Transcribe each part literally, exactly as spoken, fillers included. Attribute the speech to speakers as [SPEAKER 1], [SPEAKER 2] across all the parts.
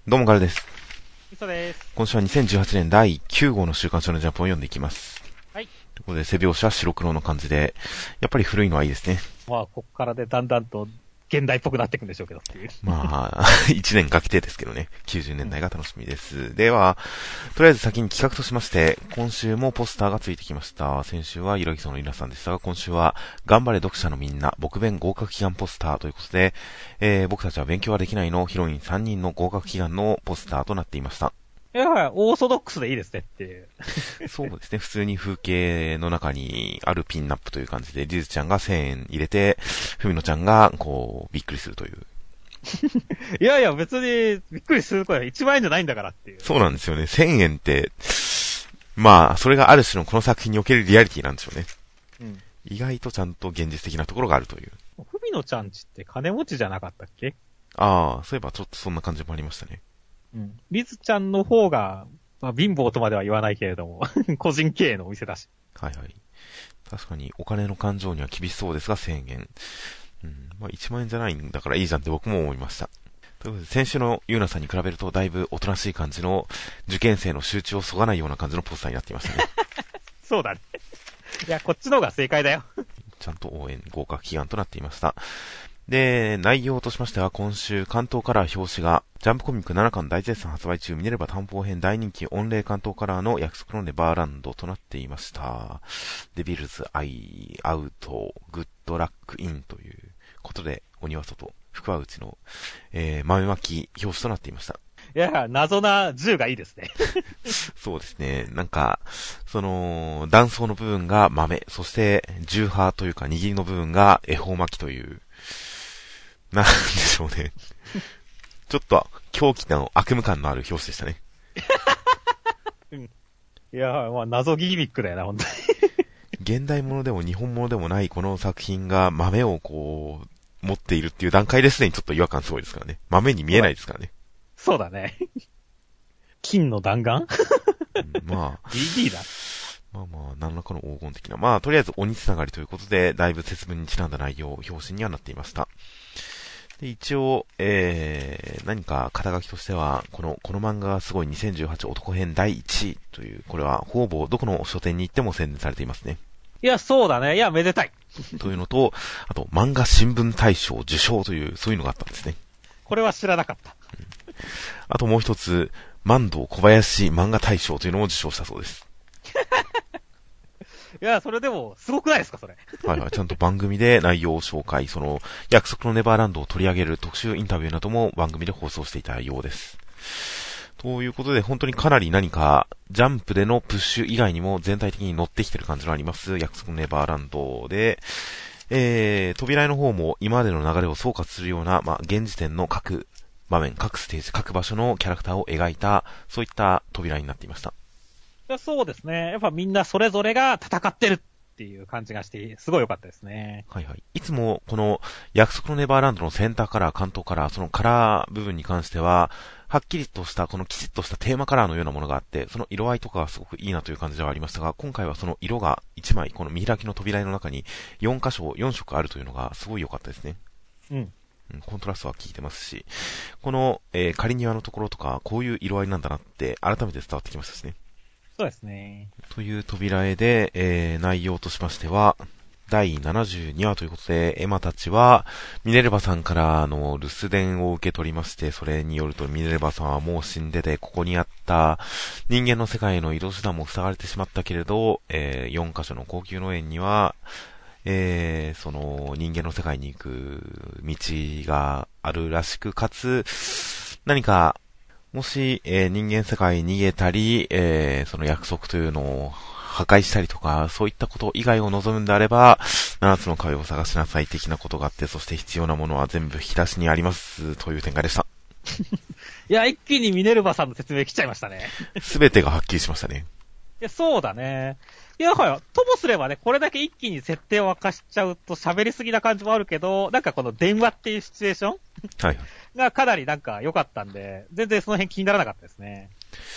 [SPEAKER 1] どうもガルです。
[SPEAKER 2] みそです。
[SPEAKER 1] 今週はにせんじゅうはちねんだいきゅう号の週刊少年ジャンプを読んでいきます。
[SPEAKER 2] はい。
[SPEAKER 1] ということで、背表紙は白黒の感じで、やっぱり古いのはいいですね。
[SPEAKER 2] まあ、こっからでだんだんと現代っぽくなっていくんでしょうけどっていう。
[SPEAKER 1] まあ、いちねんかけてですけどね、きゅうじゅうねんだいが楽しみです。では、とりあえず先に企画としまして、今週もポスターがついてきました。先週はゆらぎその皆さんでしたが、今週は、頑張れ読者のみんな、僕弁合格祈願ポスターということで、えー、僕たちは勉強はできないのヒロインさんにんの合格祈願のポスターとなっていました。
[SPEAKER 2] いや、オーソドックスでいいですねっていう。
[SPEAKER 1] そうですね。普通に風景の中にあるピンナップという感じで、リズちゃんがせんえん入れて、ふみのちゃんが、こう、びっくりするという。
[SPEAKER 2] いやいや、別に、びっくりする声はいちまんえんじゃないんだからっていう。
[SPEAKER 1] そうなんですよね。せんえんって、まあ、それがある種のこの作品におけるリアリティなんでしょうね。うん。意外とちゃんと現実的なところがあるという。
[SPEAKER 2] ふみのちゃんちって金持ちじゃなかったっけ？
[SPEAKER 1] ああ、そういえばちょっとそんな感じもありましたね。
[SPEAKER 2] うん。リズちゃんの方が、まあ、貧乏とまでは言わないけれども、個人経営のお店だし。
[SPEAKER 1] はいはい。確かにお金の感情には厳しそうですがせんえん。うん。まあいちまんえんじゃないんだからいいじゃんって僕も思いました。ということで、先週のユーナさんに比べるとだいぶおとなしい感じの受験生の集中をそがないような感じのポスターになっていましたね。
[SPEAKER 2] そうだね。いや、こっちの方が正解だよ。
[SPEAKER 1] ちゃんと応援合格祈願となっていました。で、内容としましては今週関東カラー表紙がジャンプコミックななかん大絶賛発売中ミネルヴァ単行編大人気御礼関東カラーの約束のネバーランドとなっていました。デビルズアイアウトグッドラックインということで鬼は外福は内の、えー、豆まき表紙となっていました。
[SPEAKER 2] いや、謎な銃がいいですね。
[SPEAKER 1] そうですね。なんか、その、断層の部分が豆、そして銃刃というか握りの部分が恵方巻きという、なんでしょうね。ちょっと狂気な悪夢感のある表紙でしたね。
[SPEAKER 2] うん、いや、まあ謎ギミックだよな、本当に。
[SPEAKER 1] 現代ものでも日本ものでもないこの作品が豆をこう、持っているっていう段階ですでにちょっと違和感すごいですからね。豆に見えないですからね。
[SPEAKER 2] そうだね。金の弾丸、
[SPEAKER 1] うん、まあ。
[SPEAKER 2] ディーディー だ。
[SPEAKER 1] まあまあ、何らかの黄金的な。まあ、とりあえず鬼つながりということで、だいぶ節分にちなんだ内容、表紙にはなっていました。で、一応、えー、何か肩書きとしては、この、この漫画がすごいにせんじゅうはち男編だいいちいという、これはほぼどこの書店に行っても宣伝されていますね。
[SPEAKER 2] いや、そうだね。いや、めでたい。
[SPEAKER 1] というのと、あと、漫画新聞大賞受賞という、そういうのがあったんですね。
[SPEAKER 2] これは知らなかった。
[SPEAKER 1] うん、あともう一つ、万堂小林漫画大賞というのも受賞したそうです。
[SPEAKER 2] いや、それでも、すごくないですか、それ。
[SPEAKER 1] はいはい、ちゃんと番組で内容を紹介、その、約束のネバーランドを取り上げる特集インタビューなども番組で放送していたようです。ということで、本当にかなり何か、ジャンプでのプッシュ以外にも全体的に乗ってきてる感じのあります、約束のネバーランドで、えー、扉絵の方も今までの流れを総括するような、まあ、現時点の各場面、各ステージ、各場所のキャラクターを描いた、そういった扉絵になっていました。
[SPEAKER 2] いや、そうですね。やっぱみんなそれぞれが戦ってるっていう感じがして、すごい良かったですね。
[SPEAKER 1] はいはい。いつもこの約束のネバーランドのセンターカラー、関東カラー、そのカラー部分に関しては、はっきりとしたこのきちっとしたテーマカラーのようなものがあって、その色合いとかはすごくいいなという感じではありましたが、今回はその色がいちまい、この見開きの扉絵の中によん箇所、よん色あるというのがすごい良かったですね。
[SPEAKER 2] うん。
[SPEAKER 1] コントラストは効いてますし、この、えー、仮庭のところとか、こういう色合いなんだなって改めて伝わってきましたしね。
[SPEAKER 2] そうですね。
[SPEAKER 1] という扉絵で、えー、内容としましては、だいななじゅうにわということで、エマたちは、ミネルヴァさんからの留守電を受け取りまして、それによるとミネルヴァさんはもう死んでて、ここにあった人間の世界への移動手段も塞がれてしまったけれど、えー、よん箇所の高級農園には、えー、その人間の世界に行く道があるらしく、かつ、何か、もし、えー、人間世界に逃げたり、えー、その約束というのを破壊したりとか、そういったこと以外を望むんであれば、七つの壁を探しなさい的なことがあって、そして必要なものは全部引き出しにあります、という展開でした。
[SPEAKER 2] いや、一気にミネルヴァさんの説明来ちゃいましたね。
[SPEAKER 1] すべてがはっきりしましたね。
[SPEAKER 2] いや、そうだね。いや、はい。ともすればね、これだけ一気に設定を明かしちゃうと喋りすぎな感じもあるけど、なんかこの電話っていうシチュエーション
[SPEAKER 1] はい。
[SPEAKER 2] がかなりなんか良かったんで、全然その辺気にならなかったですね。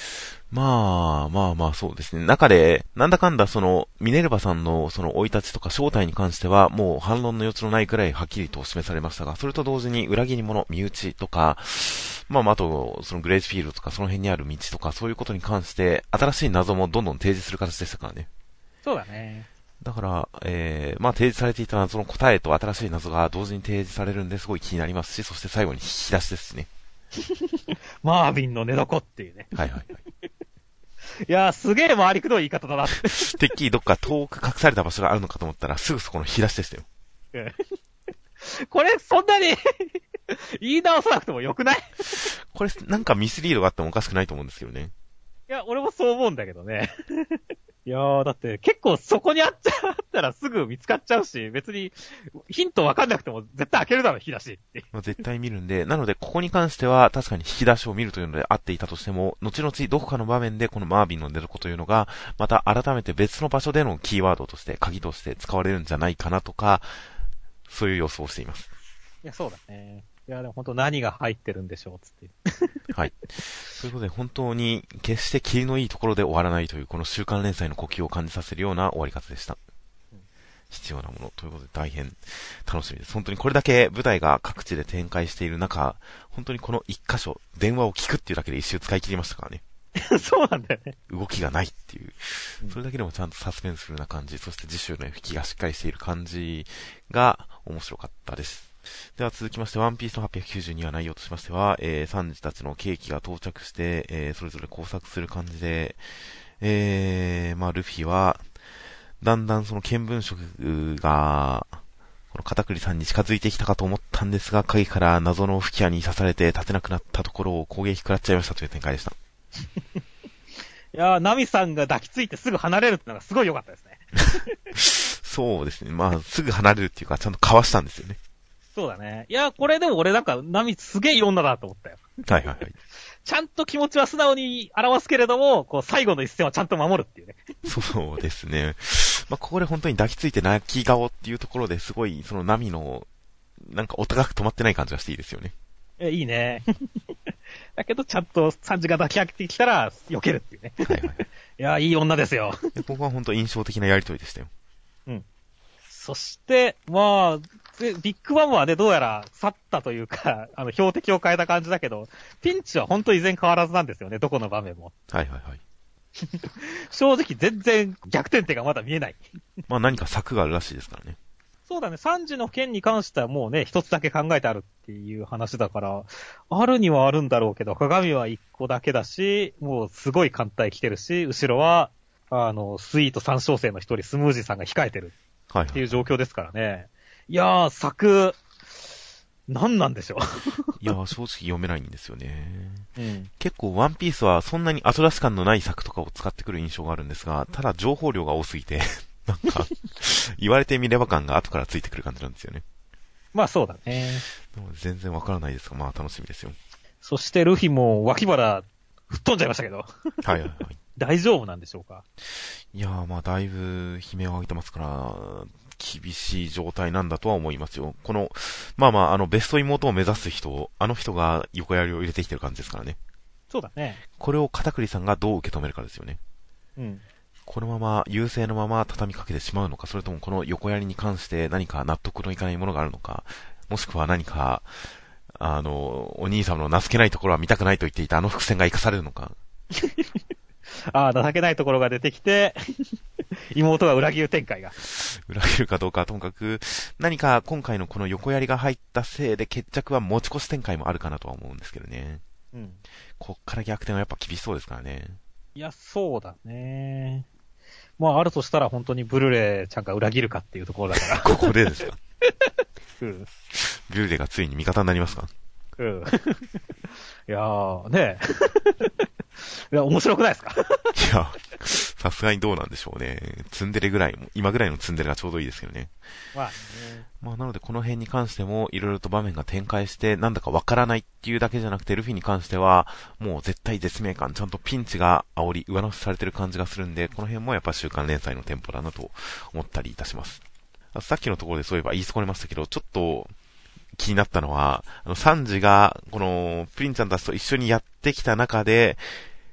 [SPEAKER 1] まあ、まあまあそうですね。中で、なんだかんだその、ミネルヴァさんのその生い立ちとか正体に関しては、もう反論の余地のないくらいはっきりと示されましたが、それと同時に裏切り者、身内とか、まあまああと、そのグレースフィールドとかその辺にある道とかそういうことに関して、新しい謎もどんどん提示する形でしたからね。
[SPEAKER 2] そうだね。
[SPEAKER 1] だから、えー、まあ提示されていた謎の答えと新しい謎が同時に提示されるんですごい気になりますし、そして最後に引き出しですしね。
[SPEAKER 2] マーヴィンの寝床っていうね。
[SPEAKER 1] はいはいはい。
[SPEAKER 2] いやー、すげえ回りくどい言い方だなって。
[SPEAKER 1] てっきりどっか遠く隠された場所があるのかと思ったら、すぐそこの引き出しでしたよ。
[SPEAKER 2] これ、そんなに言い直さなくてもよくない？
[SPEAKER 1] これ、なんかミスリードがあってもおかしくないと思うんですけどね。
[SPEAKER 2] いや、俺もそう思うんだけどね。いやー、だって結構そこにあっちゃったらすぐ見つかっちゃうし、別にヒントわかんなくても絶対開けるだろ、引き出しって。
[SPEAKER 1] まあ、絶対見るんで、なのでここに関しては確かに引き出しを見るというので合っていたとしても、後々どこかの場面でこのマーヴィンの寝床というのが、また改めて別の場所でのキーワードとして、鍵として使われるんじゃないかなとか、そういう予想をしています。
[SPEAKER 2] いや、そうだね。いや、でも本当何が入ってるんでしょう、つって。
[SPEAKER 1] はい。ということで本当に決して霧のいいところで終わらないというこの週刊連載の呼吸を感じさせるような終わり方でした。うん、必要なものということで大変楽しみです。本当にこれだけ舞台が各地で展開している中、本当にこの一箇所、電話を聞くっていうだけで一周使い切りましたからね。
[SPEAKER 2] そうなんだよね。
[SPEAKER 1] 動きがないっていう。それだけでもちゃんとサスペンスフルな感じ、そして次週の引きがしっかりしている感じが面白かったです。では続きまして、ワンピースのはっぴゃくきゅうじゅうにわ内容としましては、えー、サンジたちのケーキが到着して、えー、それぞれ工作する感じで、えー、まあ、ルフィは、だんだんその見聞色が、この片栗さんに近づいてきたかと思ったんですが、影から謎の吹き矢に刺されて立てなくなったところを攻撃食らっちゃいましたという展開でした。
[SPEAKER 2] いやー、ナミさんが抱きついてすぐ離れるってのがすごい良かったですね。
[SPEAKER 1] そうですね。まあ、すぐ離れるっていうか、ちゃんとかわしたんですよね。
[SPEAKER 2] そうだね。いや、これでも俺なんか、ナミすげえいい女だと思ったよ。
[SPEAKER 1] はいはいはい。
[SPEAKER 2] ちゃんと気持ちは素直に表すけれども、こう、最後の一戦はちゃんと守るっていうね。
[SPEAKER 1] そうですね。まあ、ここで本当に抱きついて泣き顔っていうところですごい、そのナミの、なんかお高く止まってない感じがしていいですよね。
[SPEAKER 2] え、いいね。だけど、ちゃんとサンジが抱き上げてきたら、避けるっていうね。はいはい。いや、いい女ですよ。
[SPEAKER 1] ここは本当印象的なやりとりでしたよ。
[SPEAKER 2] うん。そして、まあ、でビッグバンはね、どうやら去ったというか、あの、標的を変えた感じだけど、ピンチは本当依然変わらずなんですよね、どこの場面も。
[SPEAKER 1] はいはいはい。
[SPEAKER 2] 正直全然逆転点がまだ見えない。
[SPEAKER 1] まあ何か策があるらしいですからね。
[SPEAKER 2] そうだね、さんじの件に関してはもうね、一つだけ考えてあるっていう話だから、あるにはあるんだろうけど、鏡は一個だけだし、もうすごい艦隊来てるし、後ろは、あの、スイート三小生の一人、スムージーさんが控えてるっていう状況ですからね。はいはい、いやー、作、何なんでしょう。
[SPEAKER 1] いやー、正直読めないんですよね。
[SPEAKER 2] うん、
[SPEAKER 1] 結構ワンピースはそんなに後出し感のない作とかを使ってくる印象があるんですが、ただ情報量が多すぎて、なんか、言われてみれば感が後からついてくる感じなんですよね。
[SPEAKER 2] まあそうだね。
[SPEAKER 1] 全然わからないですが、まあ楽しみですよ。
[SPEAKER 2] そしてルフィも脇腹吹っ飛んじゃいましたけど。
[SPEAKER 1] はいはいはい。
[SPEAKER 2] 大丈夫なんでしょうか。
[SPEAKER 1] いやー、まあだいぶ悲鳴を上げてますから、厳しい状態なんだとは思いますよ。この、まあまあ、あの、ベスト妹を目指す人、あの人が横槍を入れてきてる感じですからね。
[SPEAKER 2] そうだね。
[SPEAKER 1] これを片栗さんがどう受け止めるかですよね。
[SPEAKER 2] うん。
[SPEAKER 1] このまま、優勢のまま畳みかけてしまうのか、それともこの横槍に関して何か納得のいかないものがあるのか、もしくは何か、あの、お兄様の情けないところは見たくないと言っていたあの伏線が生かされるのか。
[SPEAKER 2] ああ、情けないところが出てきて、妹が裏切る展開が。
[SPEAKER 1] 裏切るかどうかはともかく、何か今回のこの横槍が入ったせいで決着は持ち越し展開もあるかなとは思うんですけどね。うん。こっから逆転はやっぱ厳しそうですからね。
[SPEAKER 2] いや、そうだね。まあ、あるとしたら本当にブルレイちゃんが裏切るかっていうところだから。
[SPEAKER 1] ここでですか。
[SPEAKER 2] うん。
[SPEAKER 1] ブルレイがついに味方になりますか。
[SPEAKER 2] うん。いやー、ねえ。いや、面白くないですか。
[SPEAKER 1] いや、さすがにどうなんでしょうね。ツンデレぐらいも、今ぐらいのツンデレがちょうどいいですけどね。まあね。まあなのでこの辺に関してもいろいろと場面が展開してなんだかわからないっていうだけじゃなくてルフィに関してはもう絶対絶命感ちゃんとピンチが煽り上乗せされてる感じがするんでこの辺もやっぱ週刊連載のテンポだなと思ったりいたします。あさっきのところでそういえば言い損ねましたけどちょっと気になったのはあのサンジがこのプリンちゃんたちと一緒にやってきた中で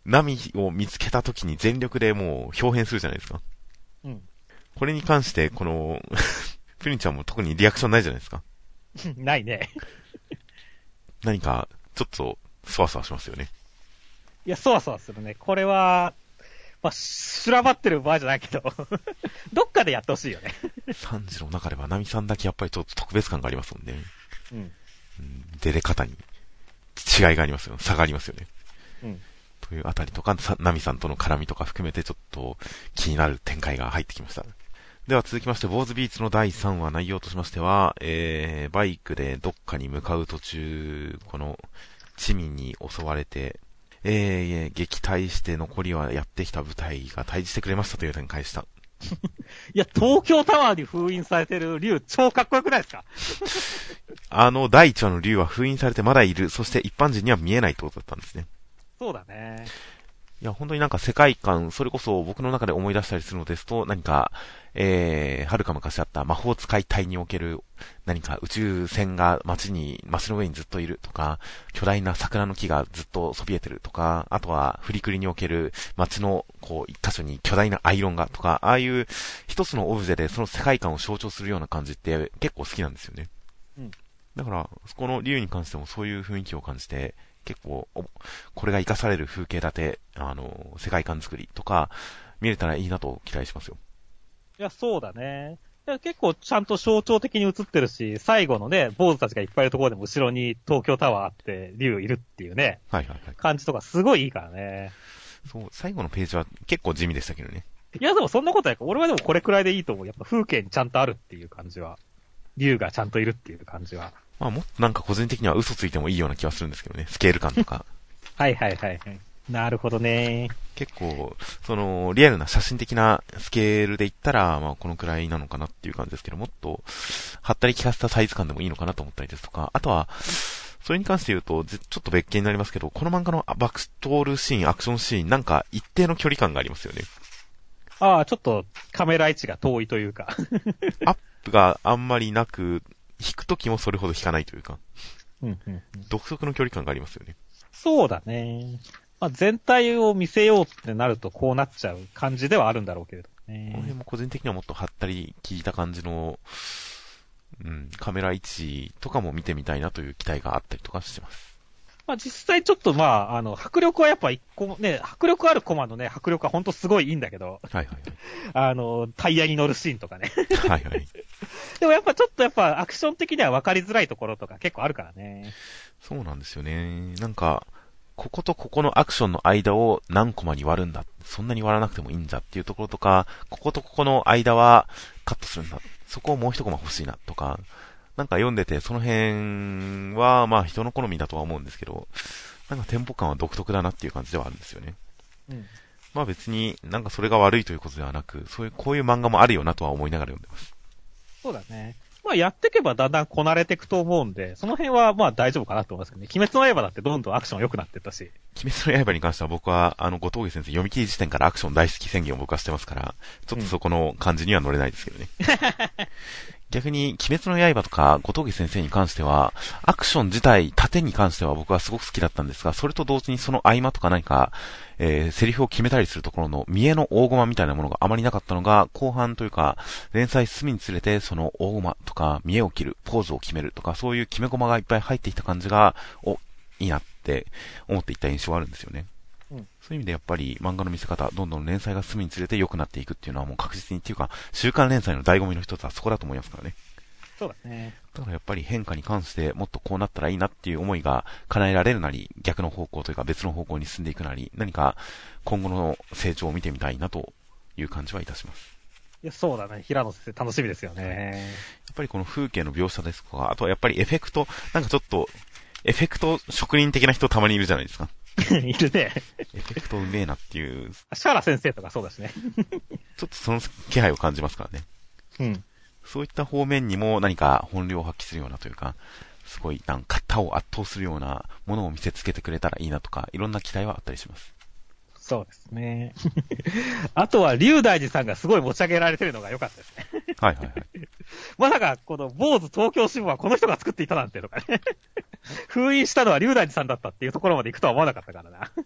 [SPEAKER 1] 波を見つけた時に全力でもう表変するじゃないですか。
[SPEAKER 2] うん。
[SPEAKER 1] これに関して、この、プリンちゃんも特にリアクションないじゃないですか。
[SPEAKER 2] ないね。
[SPEAKER 1] 何か、ちょっと、そわそわしますよね。
[SPEAKER 2] いや、そわそわするね。これは、まあ、修羅場ってる場合じゃないけど、どっかでやってほしいよね。
[SPEAKER 1] 三時の中では、ナミさんだけやっぱりちょっと特別感がありますもんね。
[SPEAKER 2] うん。
[SPEAKER 1] うん、出れ方に違いがありますよ。差がありますよね。
[SPEAKER 2] うん。
[SPEAKER 1] というあたりとか、ナミさんとの絡みとか含めてちょっと気になる展開が入ってきました。では続きまして、坊主ビーツのだいさんわ内容としましては、えー、バイクでどっかに向かう途中、この、市民に襲われて、えー、撃退して残りはやってきた部隊が退治してくれましたという展開でした。
[SPEAKER 2] いや、東京タワーに封印されてる竜、超かっこよくないですか？
[SPEAKER 1] あの、だいいちわの竜は封印されてまだいる、そして一般人には見えないってことだったんですね。
[SPEAKER 2] そうだね。
[SPEAKER 1] いや、本当になんか世界観、それこそ僕の中で思い出したりするのですと、何か、えー、はるか昔あった魔法使い隊における、何か宇宙船が街に、街の上にずっといるとか、巨大な桜の木がずっとそびえてるとか、あとはフリクリにおける街の、こう、一箇所に巨大なアイロンがとか、ああいう一つのオブジェでその世界観を象徴するような感じって結構好きなんですよね。
[SPEAKER 2] うん。
[SPEAKER 1] だから、この竜に関してもそういう雰囲気を感じて、結構、これが活かされる風景立て、あの、世界観作りとか、見れたらいいなと期待しますよ。
[SPEAKER 2] いや、そうだね。いや結構ちゃんと象徴的に映ってるし、最後のね、坊主たちがいっぱいいるところでも後ろに東京タワーあって、竜いるっていうね。
[SPEAKER 1] はいはいはい。
[SPEAKER 2] 感じとかすごいいいからね。
[SPEAKER 1] そう、最後のページは結構地味でしたけどね。
[SPEAKER 2] いや、でもそんなことないから、俺はでもこれくらいでいいと思う。やっぱ風景にちゃんとあるっていう感じは。竜がちゃんといるっていう感じは。
[SPEAKER 1] まあもっとなんか個人的には嘘ついてもいいような気はするんですけどね。スケール感とか。
[SPEAKER 2] はいはいはいはい。なるほどね。
[SPEAKER 1] 結構、その、リアルな写真的なスケールで言ったら、まあこのくらいなのかなっていう感じですけど、もっと、はったり効かせたサイズ感でもいいのかなと思ったりですとか、あとは、それに関して言うと、ちょっと別件になりますけど、この漫画のバックストールシーン、アクションシーン、なんか一定の距離感がありますよね。
[SPEAKER 2] ああ、ちょっとカメラ位置が遠いというか。
[SPEAKER 1] アップがあんまりなく、引くときもそれほど引かないというか、
[SPEAKER 2] うんうんうん、
[SPEAKER 1] 独特の距離感がありますよね。
[SPEAKER 2] そうだね。まあ、全体を見せようってなるとこうなっちゃう感じではあるんだろうけれどね。
[SPEAKER 1] この辺も個人的にはもっとはったり効いた感じの、うん、カメラ位置とかも見てみたいなという期待があったりとかしてます。
[SPEAKER 2] まあ実際ちょっとまあ、あの、迫力はやっぱ一個ね、迫力あるコマのね、迫力はほんとすごいいいんだけど。
[SPEAKER 1] はいはいはい。
[SPEAKER 2] あの、タイヤに乗るシーンとかね。
[SPEAKER 1] はいはい。
[SPEAKER 2] でもやっぱちょっとやっぱアクション的には分かりづらいところとか結構あるからね。
[SPEAKER 1] そうなんですよね。なんか、こことここのアクションの間を何コマに割るんだ。そんなに割らなくてもいいんだっていうところとか、こことここの間はカットするんだ。そこをもう一コマ欲しいなとか、なんか読んでて、その辺は、まあ人の好みだとは思うんですけど、なんかテンポ感は独特だなっていう感じではあるんですよね。
[SPEAKER 2] うん。
[SPEAKER 1] まあ別になんかそれが悪いということではなく、そういう、こういう漫画もあるよなとは思いながら読んでます。
[SPEAKER 2] そうだね。まあやっていけばだんだんこなれていくと思うんで、その辺はまあ大丈夫かなと思いますけどね。鬼滅の刃だってどんどんアクション良くなっていったし。
[SPEAKER 1] 鬼滅の刃に関しては僕は、あの、後藤家先生読み切り時点からアクション大好き宣言を僕はしてますから、ちょっとそこの感じには乗れないですけどね。うん逆に、鬼滅の刃とか、後藤家先生に関しては、アクション自体、盾に関しては僕はすごく好きだったんですが、それと同時にその合間とか何か、えー、セリフを決めたりするところの見栄の大駒みたいなものがあまりなかったのが、後半というか、連載進みにつれて、その大駒とか、見栄を切る、ポーズを決めるとか、そういう決め駒がいっぱい入ってきた感じが、お、いいなって思っていった印象があるんですよね。うん、そういう意味でやっぱり漫画の見せ方、どんどん連載が進むにつれて良くなっていくっていうのはもう確実にっていうか、週刊連載の醍醐味の一つはそこだと思いますからね。
[SPEAKER 2] そうだね。
[SPEAKER 1] だからやっぱり変化に関してもっとこうなったらいいなっていう思いが叶えられるなり、逆の方向というか別の方向に進んでいくなり、何か今後の成長を見てみたいなという感じはいたします。
[SPEAKER 2] いや、そうだね。平野先生楽しみですよね。
[SPEAKER 1] やっぱりこの風景の描写ですとか、あとはやっぱりエフェクト、なんかちょっと、エフェクト職人的な人たまにいるじゃないですか。
[SPEAKER 2] いるね。
[SPEAKER 1] エフェクトうめえなっていう。
[SPEAKER 2] シャーラ先生とかそうだしね。
[SPEAKER 1] ちょっとその気配を感じますからね。
[SPEAKER 2] うん。
[SPEAKER 1] そういった方面にも何か本領を発揮するようなというか、すごいなんか型を圧倒するようなものを見せつけてくれたらいいなとか、いろんな期待はあったりします。
[SPEAKER 2] そうですね。あとは、龍大寺さんがすごい持ち上げられてるのが良かったですね。
[SPEAKER 1] はいはいはい。
[SPEAKER 2] まさか、この、坊主東京支部はこの人が作っていたなんてとかね。封印したのは龍大寺さんだったっていうところまで行くとは思わなかったからな。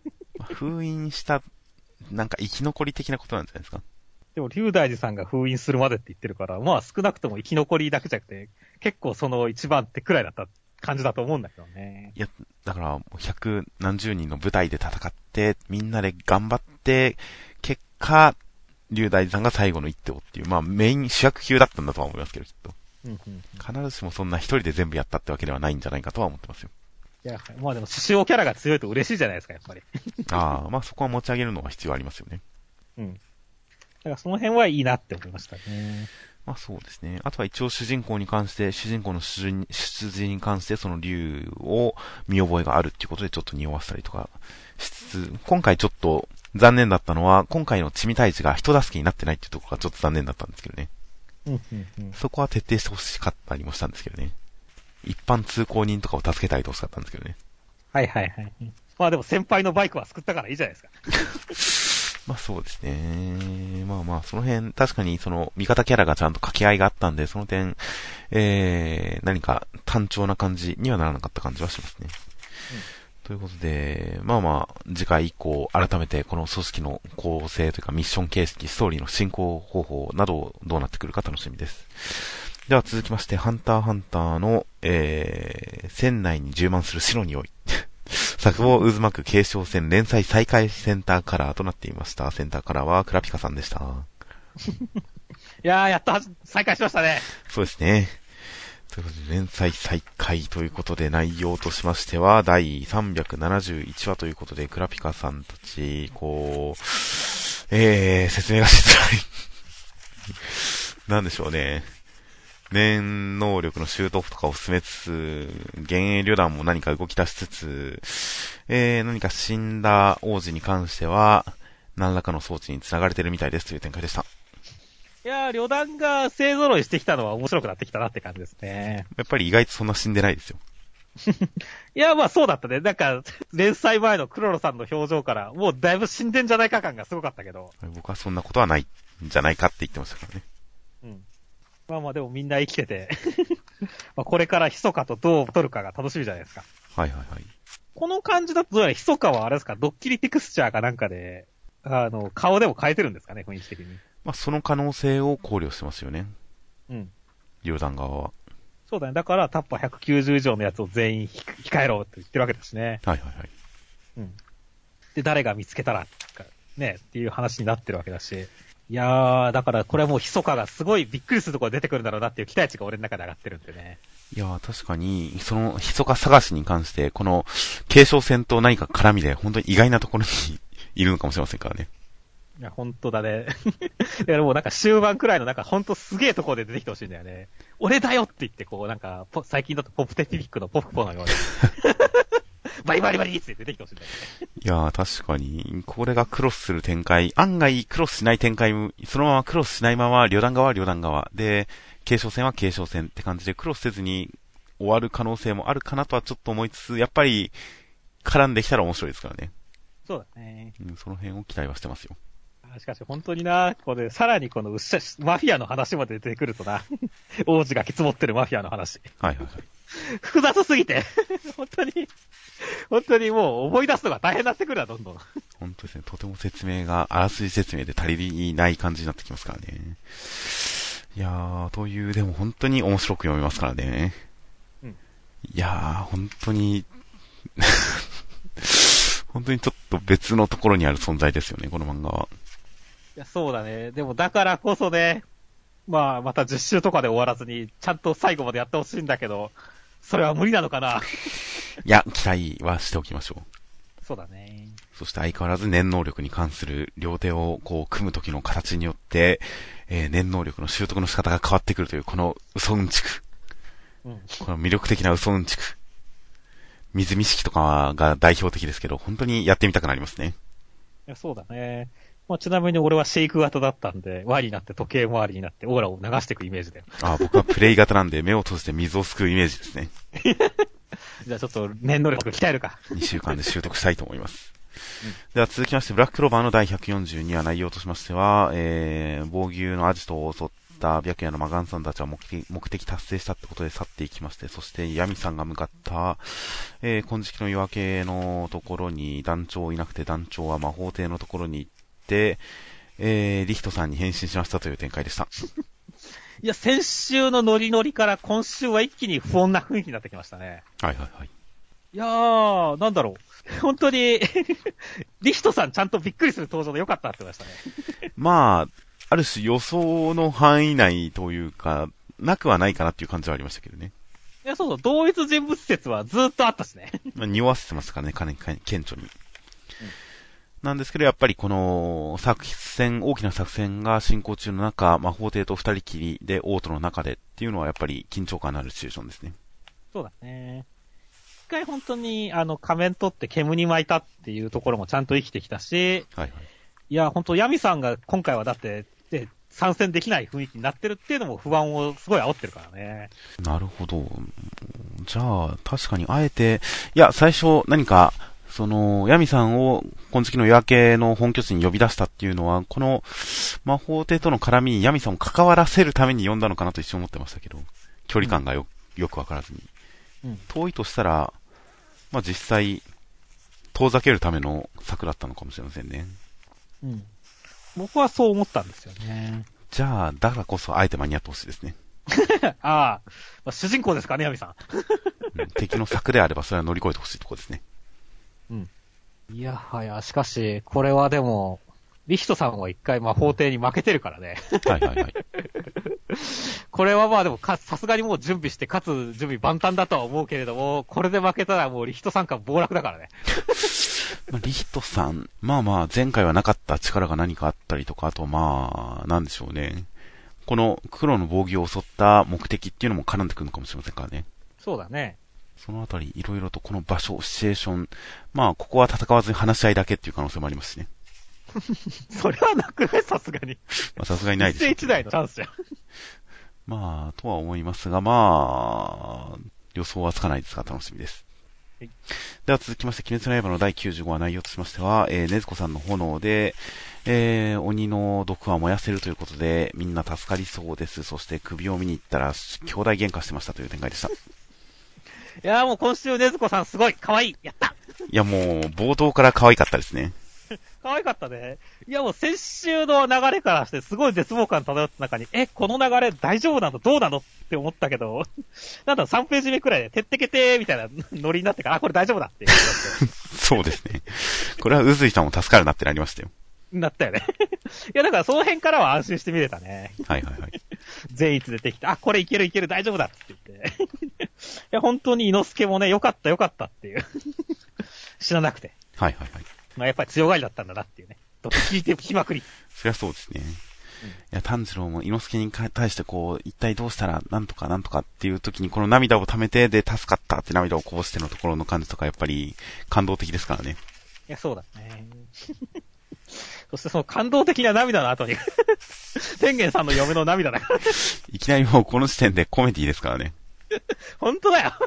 [SPEAKER 1] 封印した、なんか生き残り的なことなんじゃないですか。
[SPEAKER 2] でも、龍大寺さんが封印するまでって言ってるから、まあ少なくとも生き残りだけじゃなくて、結構その一番手くらいだった感じだと思うんだけどね。
[SPEAKER 1] いや、だから、百何十人の部隊で戦って、みんなで頑張って、結果、龍大寺さんが最後の一手をっていう、まあメイン主役級だったんだとは思いますけど、きっと。うんうんうん、必ずしもそんな一人で全部やったってわけではないんじゃないかとは思ってますよ。
[SPEAKER 2] いや、まあでも、獅子王キャラが強いと嬉しいじゃないですか、やっぱり。
[SPEAKER 1] ああ、まあそこは持ち上げるのは必要ありますよね。
[SPEAKER 2] うん。だからその辺はいいなって思いましたね。
[SPEAKER 1] まあそうですね。あとは一応主人公に関して、主人公の出自に関して、その竜を見覚えがあるっていうことでちょっと匂わせたりとかしつつ、今回ちょっと残念だったのは、今回のチミタイチが人助けになってないっていうところがちょっと残念だったんですけどね。うんうんうん、そこは徹底してほしかったりもしたんですけどね。一般通行人とかを助けたりとほしかったんですけどね。
[SPEAKER 2] はいはいはい。まあでも先輩のバイクは救ったからいいじゃないですか。
[SPEAKER 1] まあそうですね。まあまあその辺、確かにその味方キャラがちゃんと掛け合いがあったんで、その点、えー、何か単調な感じにはならなかった感じはしますね。うん、ということで、まあまあ、次回以降、改めてこの組織の構成というかミッション形式、ストーリーの進行方法などどうなってくるか楽しみです。では続きまして、ハンターハンターの、えー、船内に充満する死の匂い。作望渦巻く継承戦連載再開センターカラーとなっていました。センターカラーはクラピカさんでした。
[SPEAKER 2] いやー、やっと再開しましたね。
[SPEAKER 1] そうですね。ということで、連載再開ということで、内容としましては、だいさんびゃくななじゅういちわということで、クラピカさんたち、こう、えー、説明がしづらい。なんでしょうね。念能力の習得とかを進めつつ、幻影旅団も何か動き出しつつ、えー、何か死んだ王子に関しては、何らかの装置に繋がれてるみたいですという展開でした。
[SPEAKER 2] いやー、旅団が勢揃いしてきたのは面白くなってきたなって感じですね。
[SPEAKER 1] やっぱり意外とそんな死んでないですよ。
[SPEAKER 2] いや、まあそうだったね。なんか、連載前のクロロさんの表情から、もうだいぶ死んでんじゃないか感がすごかったけど。
[SPEAKER 1] 僕はそんなことはないんじゃないかって言ってましたからね。
[SPEAKER 2] うん。まあまあでもみんな生きてて、まあこれからヒソカとどう取るかが楽しみじゃないですか。
[SPEAKER 1] はいはいはい。
[SPEAKER 2] この感じだとどうやらヒソカはあれですか、ドッキリテクスチャーかなんかで、あの、顔でも変えてるんですかね、雰囲気的に。
[SPEAKER 1] まあその可能性を考慮してますよね。うん。旅団側は。
[SPEAKER 2] そうだね。だからタッパーひゃくきゅうじゅう以上のやつを全員控えろって言ってるわけだしね。
[SPEAKER 1] はいはいはい。
[SPEAKER 2] うん。で、誰が見つけたら、ね、っていう話になってるわけだし。いやー、だからこれはもうヒソカがすごいびっくりするところ出てくるんだろうなっていう期待値が俺の中で上がってるんでね。
[SPEAKER 1] いやー、確かに、そのヒソカ探しに関して、この継承戦と何か絡みで本当に意外なところにいるのかもしれませんからね。
[SPEAKER 2] いや、本当だね。だからもうなんか終盤くらいのなんか本当すげえところで出てきてほしいんだよね。俺だよって言ってこうなんか、最近だとポプテティフィックのポプポのように。バリバリバリって出てきてほしいんだよね。
[SPEAKER 1] いやー、確かに、これがクロスする展開、案外クロスしない展開、そのままクロスしないまま、旅団側は旅団側、で、継承戦は継承戦って感じでクロスせずに終わる可能性もあるかなとはちょっと思いつつ、やっぱり、絡んできたら面白いですからね。
[SPEAKER 2] そうだね。
[SPEAKER 1] うん、その辺を期待はしてますよ。
[SPEAKER 2] しかし本当にな、これ、さらにこのうっしゃ、マフィアの話まで出てくるとな、王子がきつもってるマフィアの話。
[SPEAKER 1] はいはいはい。
[SPEAKER 2] 複雑すぎて、本当に、本当にもう思い出すのが大変になってくるわ、どんどん。
[SPEAKER 1] 本当ですね、とても説明が、あらすじ説明で足りない感じになってきますからね。いやー、という、でも本当に面白く読めますからね。うん。いやー、本当に、本当にちょっと別のところにある存在ですよね、この漫画は。
[SPEAKER 2] いや、そうだね。でもだからこそね、まあ、またじゅっ週とかで終わらずに、ちゃんと最後までやってほしいんだけど、それは無理なのかな。
[SPEAKER 1] いや、期待はしておきましょ
[SPEAKER 2] う。そうだね。
[SPEAKER 1] そして相変わらず念能力に関する両手をこう組む時の形によって、えー、念能力の習得の仕方が変わってくるという、この嘘うんちく。うん、この魅力的な嘘うんちく。水見式とかが代表的ですけど、本当にやってみたくなりますね。
[SPEAKER 2] いや、そうだね。まあ、ちなみに俺はシェイク型だったんで、輪になって時計回りになってオーラを流していくイメージだよ。
[SPEAKER 1] ああ、僕はプレイ型なんで目を閉じて水をすくうイメージですね。
[SPEAKER 2] じゃあちょっと念能力鍛えるか。
[SPEAKER 1] にしゅうかんで習得したいと思います。うん、では続きまして、ブラッククローバーのだいひゃくよんじゅうにわ内容としましては、えー、防御のアジトを襲っった白夜のマガンさんたちは目的、目的達成したってことで去っていきまして、そしてヤミさんが向かった、えー、金色の夜明けのところに団長いなくて、団長は魔法帝のところに行って、えー、リヒトさんに変身しましたという展開でした。
[SPEAKER 2] いや、先週のノリノリから今週は一気に不穏な雰囲気になってきましたね。
[SPEAKER 1] はいはいはい。
[SPEAKER 2] いやー、なんだろう。本当に、リヒトさんちゃんとびっくりする登場でよかったって言ってましたね。
[SPEAKER 1] まあ、ある種予想の範囲内というか、なくはないかなっていう感じはありましたけどね。
[SPEAKER 2] いや、そうそう、同一人物説はずっとあったしね。
[SPEAKER 1] まあ、匂わせてますからね、かなり顕著に。うん、なんですけど、やっぱりこの作戦、大きな作戦が進行中の中、魔法帝と二人きりで、オートの中でっていうのはやっぱり緊張感のあるシチュエーションですね。
[SPEAKER 2] そうだね。一回本当に、あの、仮面取って煙に巻いたっていうところもちゃんと生きてきたし、
[SPEAKER 1] はいはい。
[SPEAKER 2] いや、本当ヤミさんが今回はだって、で、参戦できない雰囲気になってるっていうのも不安をすごい煽ってるからね。
[SPEAKER 1] なるほど。じゃあ、確かにあえて、いや、最初何か、その、ヤミさんを金色の夜明けの本拠地に呼び出したっていうのは、この魔法帝との絡みにヤミさんを関わらせるために呼んだのかなと一瞬思ってましたけど、距離感がよ、うん、よくわからずに。うん、遠いとしたら、まあ、実際、遠ざけるための策だったのかもしれませんね。うん。
[SPEAKER 2] 僕はそう思ったんですよね。
[SPEAKER 1] じゃあ、だからこそあえて間に合ってほしいですね。
[SPEAKER 2] ああ、まあ、主人公ですかね、ヤミさ
[SPEAKER 1] ん、うん。敵の策であればそれは乗り越えてほしいところですね。
[SPEAKER 2] うん。いやはや、しかし、これはでも、リヒトさんは一回魔法帝に負けてるからね。
[SPEAKER 1] はいはいはい。
[SPEAKER 2] これはまあでもか、さすがにもう準備して、かつ準備万端だとは思うけれども、これで負けたらもうリヒトさんか暴落だからね。
[SPEAKER 1] まあ、リヒトさん、まあまあ前回はなかった力が何かあったりとか、あとまあ、なんでしょうね。この黒の防御を襲った目的っていうのも絡んでくるのかもしれませんからね。
[SPEAKER 2] そうだね。そ
[SPEAKER 1] のあたり、いろいろとこの場所、シチュエーション、まあ、ここは戦わずに話し合いだけっていう可能性もありますしね。
[SPEAKER 2] それはなくないさすがに。
[SPEAKER 1] まあ、さすがにないですよ。
[SPEAKER 2] 一世一代のチャンスじゃん。
[SPEAKER 1] まあ、とは思いますが、まあ、予想はつかないですが、楽しみです。はい、では続きまして、鬼滅の刃のだいきゅうじゅうご話内容としましては、えー、ねずこさんの炎で、えー、鬼の毒は燃やせるということで、みんな助かりそうです。そして首を見に行ったら、兄弟喧嘩してましたという展開でした。い
[SPEAKER 2] やーもう今週ねずこさんすごい可愛いやった
[SPEAKER 1] いやもう、冒頭から可愛かったですね。
[SPEAKER 2] 可愛かったね。いやもう先週の流れからしてすごい絶望感漂った中に、え、この流れ大丈夫なのどうなのって思ったけど、なんださんページ目くらいで、てってけてーみたいなノリになってから、あ、これ大丈夫だって。
[SPEAKER 1] そうですね。これはうずいさんも助かるなってなりましたよ。
[SPEAKER 2] なったよね。いやだからその辺からは安心して見れたね。
[SPEAKER 1] はいはいはい。
[SPEAKER 2] 善逸出てきて、あ、これいけるいける大丈夫だって言って。いや本当に伊之助もね、よかったよかったっていう。知らなくて。
[SPEAKER 1] はいはいはい。
[SPEAKER 2] まあやっぱり強がりだったんだなっていうね。と聞いて聞きまくり。
[SPEAKER 1] そりゃそうですね。うん、いや、炭治郎も伊之助に対してこう、一体どうしたらなんとかなんとかっていう時にこの涙を溜めて、で、助かったって涙をこぼしてのところの感じとかやっぱり感動的ですからね。
[SPEAKER 2] いや、そうだね。そしてその感動的な涙の後に、天元さんの嫁の涙だから。
[SPEAKER 1] いきなりもうこの時点でコメディですからね。
[SPEAKER 2] 本当だよ。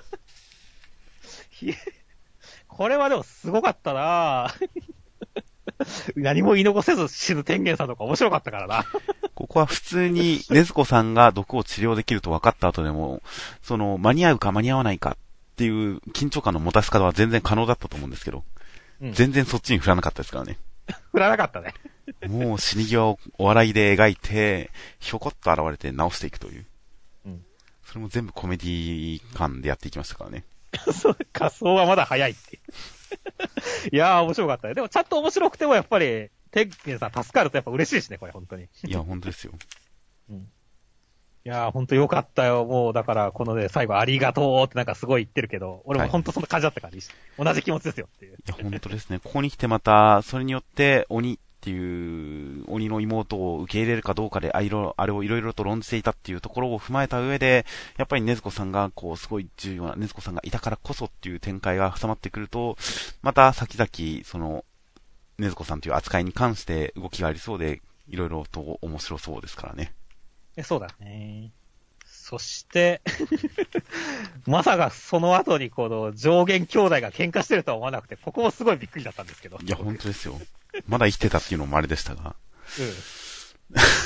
[SPEAKER 2] これはでもすごかったな何も言い残せず死ぬ天元さんとか面白かったからな。
[SPEAKER 1] ここは普通に禰豆子さんが毒を治療できると分かった後でも、その間に合うか間に合わないかっていう緊張感の持たせ方は全然可能だったと思うんですけど、うん、全然そっちに振らなかったですからね。
[SPEAKER 2] 振らなかったね。
[SPEAKER 1] もう死に際をお笑いで描いて、ひょこっと現れて直していくという。うん、それも全部コメディ感でやっていきましたからね。
[SPEAKER 2] そう、仮装はまだ早いって。いやー面白かったね。でもちゃんと面白くてもやっぱり、天元さん助かるとやっぱ嬉しいしね、これ本当に。い
[SPEAKER 1] や、本当ですよ。
[SPEAKER 2] うん。いやー本当よかったよ。もうだからこのね、最後ありがとうってなんかすごい言ってるけど、俺も本当そんな感じだったから、はい、同じ気持ちですよっていう。い
[SPEAKER 1] や、本当ですね。ここに来てまた、それによって鬼っていう、鬼の妹を受け入れるかどうかで、あいろ、あれをいろいろと論じていたっていうところを踏まえた上で、やっぱり禰豆子さんが、こう、すごい重要な、禰豆子さんがいたからこそっていう展開が挟まってくると、また先々、その、禰豆子さんという扱いに関して動きがありそうで、いろいろと面白そうですからね。
[SPEAKER 2] え、そうだね。そして、まさかその後にこの上限兄弟が喧嘩してるとは思わなくて、ここもすごいびっくりだったんですけど。
[SPEAKER 1] いや、本当ですよ。まだ生きてたっていうのもあれでしたが。うん。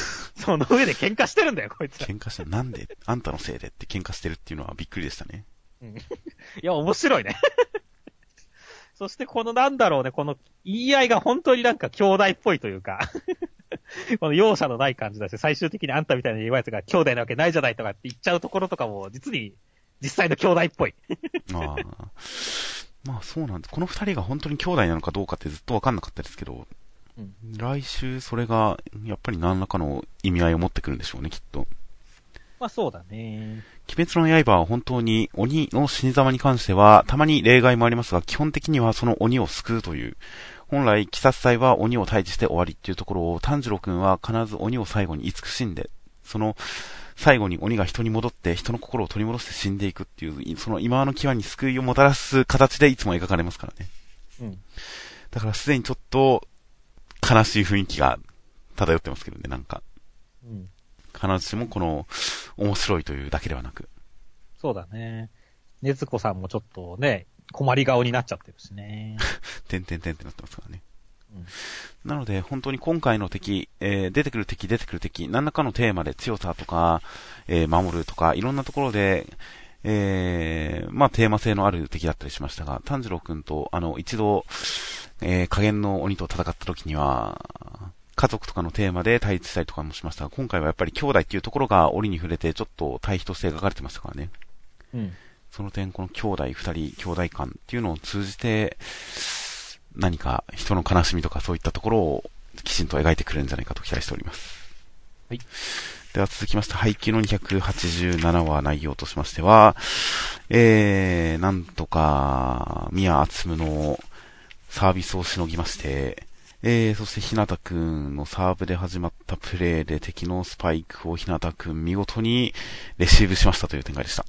[SPEAKER 2] その上で喧嘩してるんだよ、こいつ。
[SPEAKER 1] 喧嘩した。なんであんたのせいでって喧嘩してるっていうのはびっくりでしたね。
[SPEAKER 2] うん、いや、面白いね。そしてこのなんだろうね、この言い合いが本当になんか兄弟っぽいというか、この容赦のない感じだし、最終的にあんたみたいな言うやつが兄弟なわけないじゃないとかって言っちゃうところとかも、実に実際の兄弟っぽい。
[SPEAKER 1] ああ。まあそうなんです。この二人が本当に兄弟なのかどうかってずっとわかんなかったですけど、うん、来週それがやっぱり何らかの意味合いを持ってくるんでしょうね、きっと。
[SPEAKER 2] まあそうだね。
[SPEAKER 1] 鬼滅の刃は本当に鬼の死に様に関しては、たまに例外もありますが、基本的にはその鬼を救うという、本来、鬼殺隊は鬼を退治して終わりっていうところを、炭治郎くんは必ず鬼を最後に慈しんで、その、最後に鬼が人に戻って人の心を取り戻して死んでいくっていう、その今の際に救いをもたらす形でいつも描かれますからね。うん。だからすでにちょっと悲しい雰囲気が漂ってますけどね、なんか。うん。必ずしもこの面白いというだけではなく。
[SPEAKER 2] そうだね。ねずこさんもちょっとね、困り顔になっちゃってるしね。
[SPEAKER 1] てんてんてんってなってますからね。うん、なので、本当に今回の敵、えー、出てくる敵、出てくる敵、何らかのテーマで強さとか、えー、守るとか、いろんなところで、えー、まあ、テーマ性のある敵だったりしましたが、炭治郎くんと、あの、一度、えー、加減の鬼と戦った時には、家族とかのテーマで対立したりとかもしましたが、今回はやっぱり兄弟っていうところが折に触れて、ちょっと対比として描かれてましたからね。うん。その点、この兄弟二人、兄弟間っていうのを通じて、何か人の悲しみとかそういったところをきちんと描いてくれるんじゃないかと期待しております。はい。では続きまして、配給のにひゃくはちじゅうななわ内容としましては、えー、なんとか、宮敦夢のサービスをしのぎまして、えー、そしてひなたくんのサーブで始まったプレーで敵のスパイクをひなたくん見事にレシーブしましたという展開でした。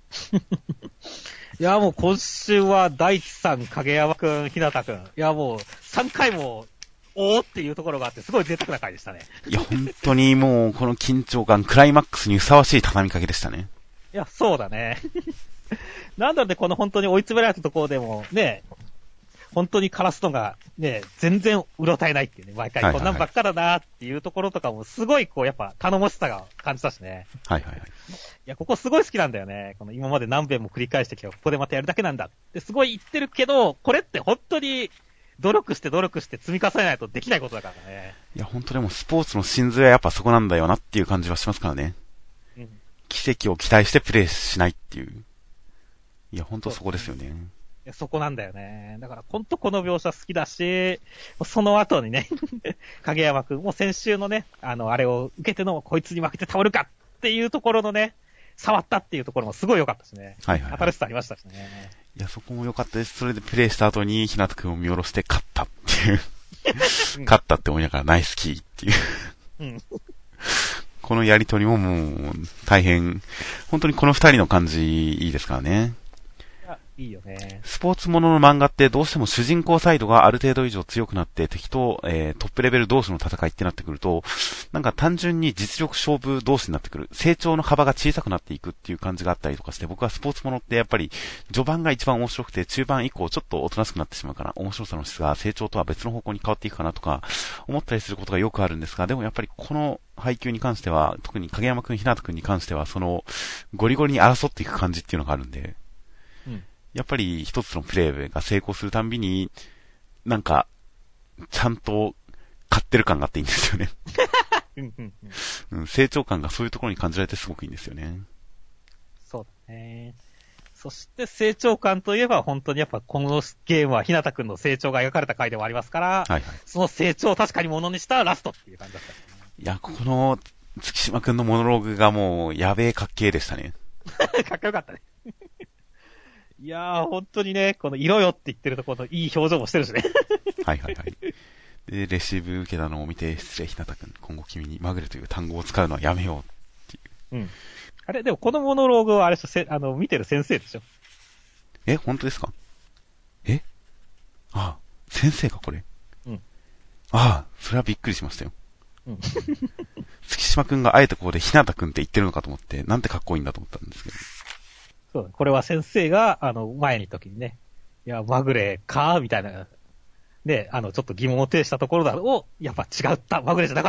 [SPEAKER 2] いや、もう今週は大地さん、影山くん、ひなたくん。いや、もうさんかいも、おーっていうところがあって、すごい贅沢な回でしたね。
[SPEAKER 1] いや、本当にもう、この緊張感、クライマックスにふさわしい畳みかけでしたね。
[SPEAKER 2] いや、そうだね。なんだろうね、この本当に追い詰められたところでも、ね、本当に枯らすのが、ね、全然うろたえないっていうね、毎回こんなんばっかだなっていうところとかも、すごいこう、やっぱ頼もしさが感じたしね。はいはいはい。いや、ここすごい好きなんだよね。この今まで何遍も繰り返してきて、ここでまたやるだけなんだってすごい言ってるけど、これって本当に努力して努力して積み重ねないとできないことだからね。
[SPEAKER 1] いや、本当でもスポーツの真髄はやっぱそこなんだよなっていう感じはしますからね。うん。奇跡を期待してプレーしないっていう。いや、本当そこですよね。
[SPEAKER 2] いや、そこなんだよね。だから、ほんとこの描写好きだし、その後にね、影山くんも先週のね、あの、あれを受けての、こいつに負けて倒るかっていうところのね、触ったっていうところもすごい良かったしね。はいはい、はい。新しさありましたしね。
[SPEAKER 1] いや、そこも良かったです。それでプレイした後に、ひなたくんを見下ろして勝ったっていう。勝ったって思いながらナイスキーっていう。うん。このやりとりももう、大変、本当にこの二人の感じいいですからね。
[SPEAKER 2] いいよね。
[SPEAKER 1] スポーツものの漫画ってどうしても主人公サイドがある程度以上強くなって敵と、えー、トップレベル同士の戦いってなってくると、なんか単純に実力勝負同士になってくる。成長の幅が小さくなっていくっていう感じがあったりとかして、僕はスポーツものってやっぱり序盤が一番面白くて中盤以降ちょっとおとなしくなってしまうかな。面白さの質が成長とは別の方向に変わっていくかなとか思ったりすることがよくあるんですが、でもやっぱりこの配球に関しては、特に影山くん、ひなたくんに関しては、そのゴリゴリに争っていく感じっていうのがあるんで、やっぱり一つのプレーが成功するたんびに、なんか、ちゃんと勝ってる感があっていいんですよね。うん、成長感がそういうところに感じられてすごくいいんですよね。
[SPEAKER 2] そうだね。そして成長感といえば本当にやっぱこのゲームはひなたくんの成長が描かれた回でもありますから、はいはい、その成長を確かにものにしたラストっていう感じだった、ね。
[SPEAKER 1] いや、この月島くんのモノローグがもうやべえかっけえでしたね。
[SPEAKER 2] かっこよかったね。いやー、本当にね、この色よって言ってるところのいい表情もしてるしね。はいはいはい。
[SPEAKER 1] で、レシーブ受けたのを見て、失礼ひなたくん、今後君にまぐれという単語を使うのはやめようっていう。うん。
[SPEAKER 2] あれ、でもこのモノローグはあれでしょ、あの、見てる先生でしょ。
[SPEAKER 1] え、本当ですか？え？ああ、先生かこれ。うん。ああ、それはびっくりしましたよ。うん。月島くんがあえてここでひなたくんって言ってるのかと思って、なんてかっこいいんだと思ったんですけど。
[SPEAKER 2] そう、これは先生が、あの、前に時にね、いや、まぐれかみたいな、で、あの、ちょっと疑問を呈したところだを、やっぱ違った、まぐれじゃなかったって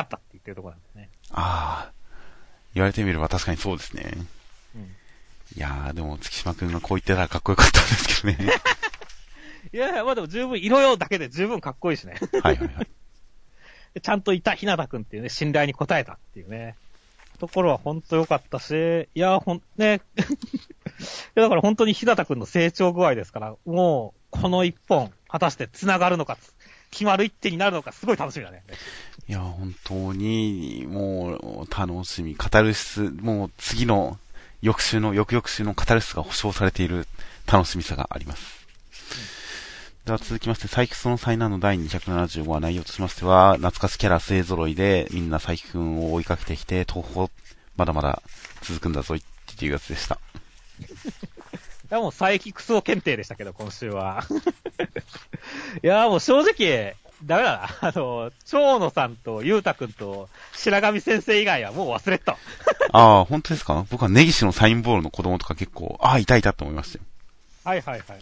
[SPEAKER 2] っていうところなんですね。
[SPEAKER 1] ああ、言われてみれば確かにそうですね。
[SPEAKER 2] うん。
[SPEAKER 1] いやー、でも月島くんがこう言ってたらかっこよかったんですけどね。
[SPEAKER 2] いやいや、まあでも十分、色よだけで十分かっこいいしね。
[SPEAKER 1] はいはいはい。
[SPEAKER 2] ちゃんといたひなたくんっていうね、信頼に応えたっていうね、ところは本当良かったし、いや、ほん、ね、いやだから本当にひなたくんの成長具合ですから、もう、この一本、果たして繋がるのか、決まる一手になるのか、すごい楽しみだね。
[SPEAKER 1] いや、本当に、もう、楽しみ、カタルシス、もう次の、翌週の、翌々週のカタルシスが保証されている楽しみさがあります。では続きまして、サイキクソの災難のだいにひゃくななじゅうごわ内容としましては、懐かしキャラ勢揃いで、みんなサイキくんを追いかけてきて、東宝、まだまだ続くんだぞいっていうやつでした。
[SPEAKER 2] いやもうサイキクソ検定でしたけど、今週は。いやもう正直、ダメだな。あの、蝶野さんとゆうたくんと白神先生以外はもう忘れた。
[SPEAKER 1] ああ、本当ですか？僕は根岸のサインボールの子供とか結構、ああ、いたいたと思いましたよ。
[SPEAKER 2] はいはいはい。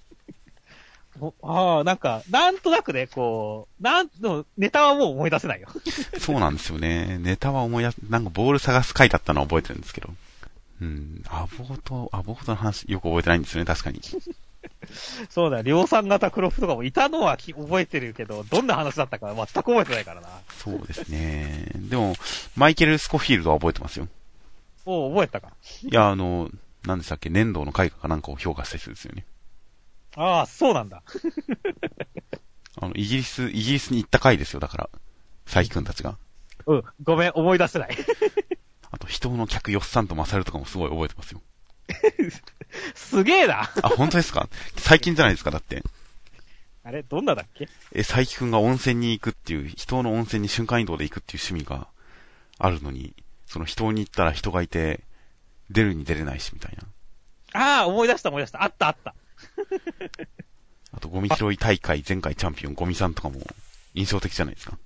[SPEAKER 2] ああ、なんか、なんとなくね、こう、なんの、ネタはもう思い出せないよ。
[SPEAKER 1] そうなんですよね。ネタは思い出す、なんかボール探す回だったのは覚えてるんですけど。うん、アボート、アボートの話よく覚えてないんですよね、確かに。
[SPEAKER 2] そうだよ、量産型クロフとかもいたのは覚えてるけど、どんな話だったか全く覚えてないからな。
[SPEAKER 1] そうですね。でも、マイケル・スコフィールドは覚えてますよ。
[SPEAKER 2] おう、覚えたか。
[SPEAKER 1] いや、あの、何でしたっけ、粘土の絵画かなんかを評価した人ですよね。
[SPEAKER 2] ああ、そうなんだ。
[SPEAKER 1] あの、イギリス、イギリスに行った回ですよ、だから。佐伯くんたちが。
[SPEAKER 2] うん、ごめん、思い出せない。
[SPEAKER 1] あと、人の客よっさんとマサルとかもすごい覚えてますよ。
[SPEAKER 2] すげえな。
[SPEAKER 1] あ、本当ですか？最近じゃないですか、だって。
[SPEAKER 2] あれ、どんなだっけ？
[SPEAKER 1] え、佐伯くんが温泉に行くっていう、人の温泉に瞬間移動で行くっていう趣味があるのに、その人に行ったら人がいて、出るに出れないし、みたいな。
[SPEAKER 2] ああ、思い出した思い出した。あったあった。
[SPEAKER 1] あと、ゴミ拾い大会前回チャンピオンゴミさんとかも印象的じゃないですか。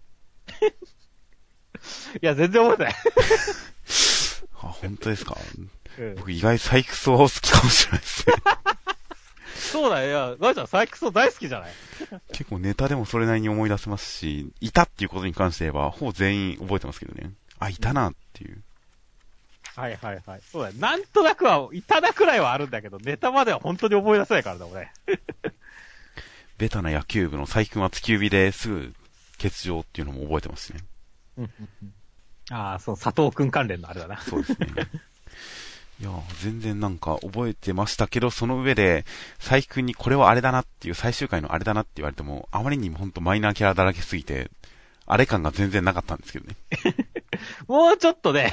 [SPEAKER 2] いや、全然覚えてない。
[SPEAKER 1] あ、本当ですか？
[SPEAKER 2] うん、
[SPEAKER 1] 僕意外サイクソ好きかもしれないですね。
[SPEAKER 2] そうだよ。いや、ガイちゃんサイクソ大好きじゃない？
[SPEAKER 1] 結構ネタでもそれなりに思い出せますし、いたっていうことに関して言えば、ほぼ全員覚えてますけどね。あ、いたなっていう。
[SPEAKER 2] はいはいはい。そうだよ。なんとなくは、いただくらいはあるんだけど、ネタまでは本当に覚え出せないからだ、俺。
[SPEAKER 1] ベタな野球部の佐伯くんは突き指ですぐ欠場っていうのも覚えてますね。
[SPEAKER 2] ああ、そう、佐藤くん関連のあれだな。
[SPEAKER 1] そうですね。いや、全然なんか覚えてましたけど、その上で、佐伯くんにこれはあれだなっていう最終回のあれだなって言われても、あまりにもほんとマイナーキャラだらけすぎて、あれ感が全然なかったんですけどね。
[SPEAKER 2] もうちょっとね、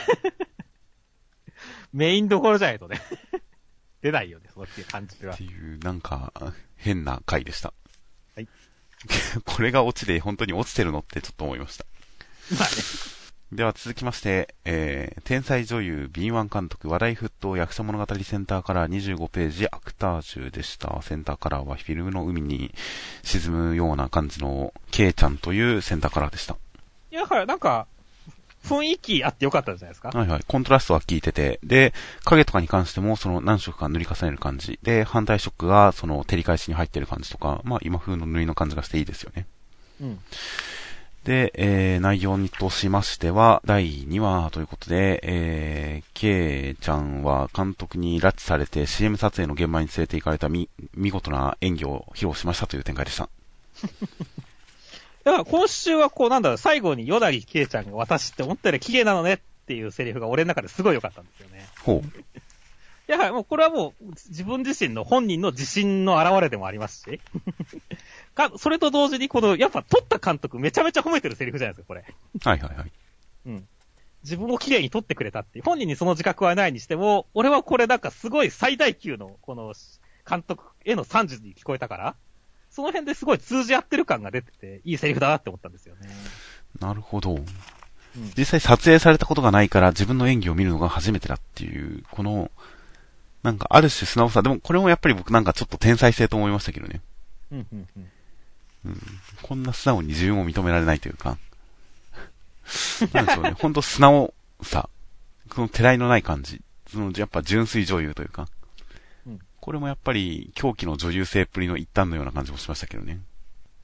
[SPEAKER 2] メインどころじゃないとね。出ないよね、そういう感じは。
[SPEAKER 1] っていう、なんか、変な回でした。
[SPEAKER 2] はい。
[SPEAKER 1] これがオチで本当に落ちてるのってちょっと思いました。
[SPEAKER 2] まあね。
[SPEAKER 1] では続きまして、えー、天才女優、敏腕監督、話題沸騰役者物語センターカラーにじゅうごページアクタージュでした。センターカラーはフィルムの海に沈むような感じの、ケイちゃんというセンターカラーでした。
[SPEAKER 2] いや、だからなんか、雰囲気あってよかったんじゃないですか？
[SPEAKER 1] はいはい。コントラストは効いてて、で、影とかに関してもその何色か塗り重ねる感じ。で、反対色がその照り返しに入ってる感じとか、まあ今風の塗りの感じがしていいですよね。
[SPEAKER 2] うん。
[SPEAKER 1] で、えー、内容にとしましては、だいにわということで、えー、ケイちゃんは監督に拉致されて シーエム 撮影の現場に連れて行かれたみ、見事な演技を披露しましたという展開でした。
[SPEAKER 2] だから今週はこうなんだろう、最後にヨナギケイちゃんが私って思ったより綺麗なのねっていうセリフが俺の中ですごい良かったんですよね。
[SPEAKER 1] ほう。
[SPEAKER 2] いや、もうこれはもう自分自身の本人の自信の表れでもありますし。か、それと同時にこの、やっぱ撮った監督めちゃめちゃ褒めてるセリフじゃないですか、これ。
[SPEAKER 1] はいはいはい。
[SPEAKER 2] うん。自分を綺麗に撮ってくれたっていう。本人にその自覚はないにしても、俺はこれなんかすごい最大級の、この、監督への賛辞に聞こえたから、その辺ですごい通じ合ってる感が出てて、いいセリフだなって思ったんですよね。
[SPEAKER 1] なるほど。
[SPEAKER 2] うん、
[SPEAKER 1] 実際撮影されたことがないから自分の演技を見るのが初めてだっていう、この、なんかある種素直さ、でもこれもやっぱり僕なんかちょっと天才性と思いましたけどね。
[SPEAKER 2] うんうんうん
[SPEAKER 1] うん、こんな素直に自分を認められないというか、なんでしょうね、ほんと素直さ、このてらいのない感じ、そのやっぱ純粋女優というか、
[SPEAKER 2] うん、
[SPEAKER 1] これもやっぱり狂気の女優性っぷりの一端のような感じもしましたけどね。
[SPEAKER 2] い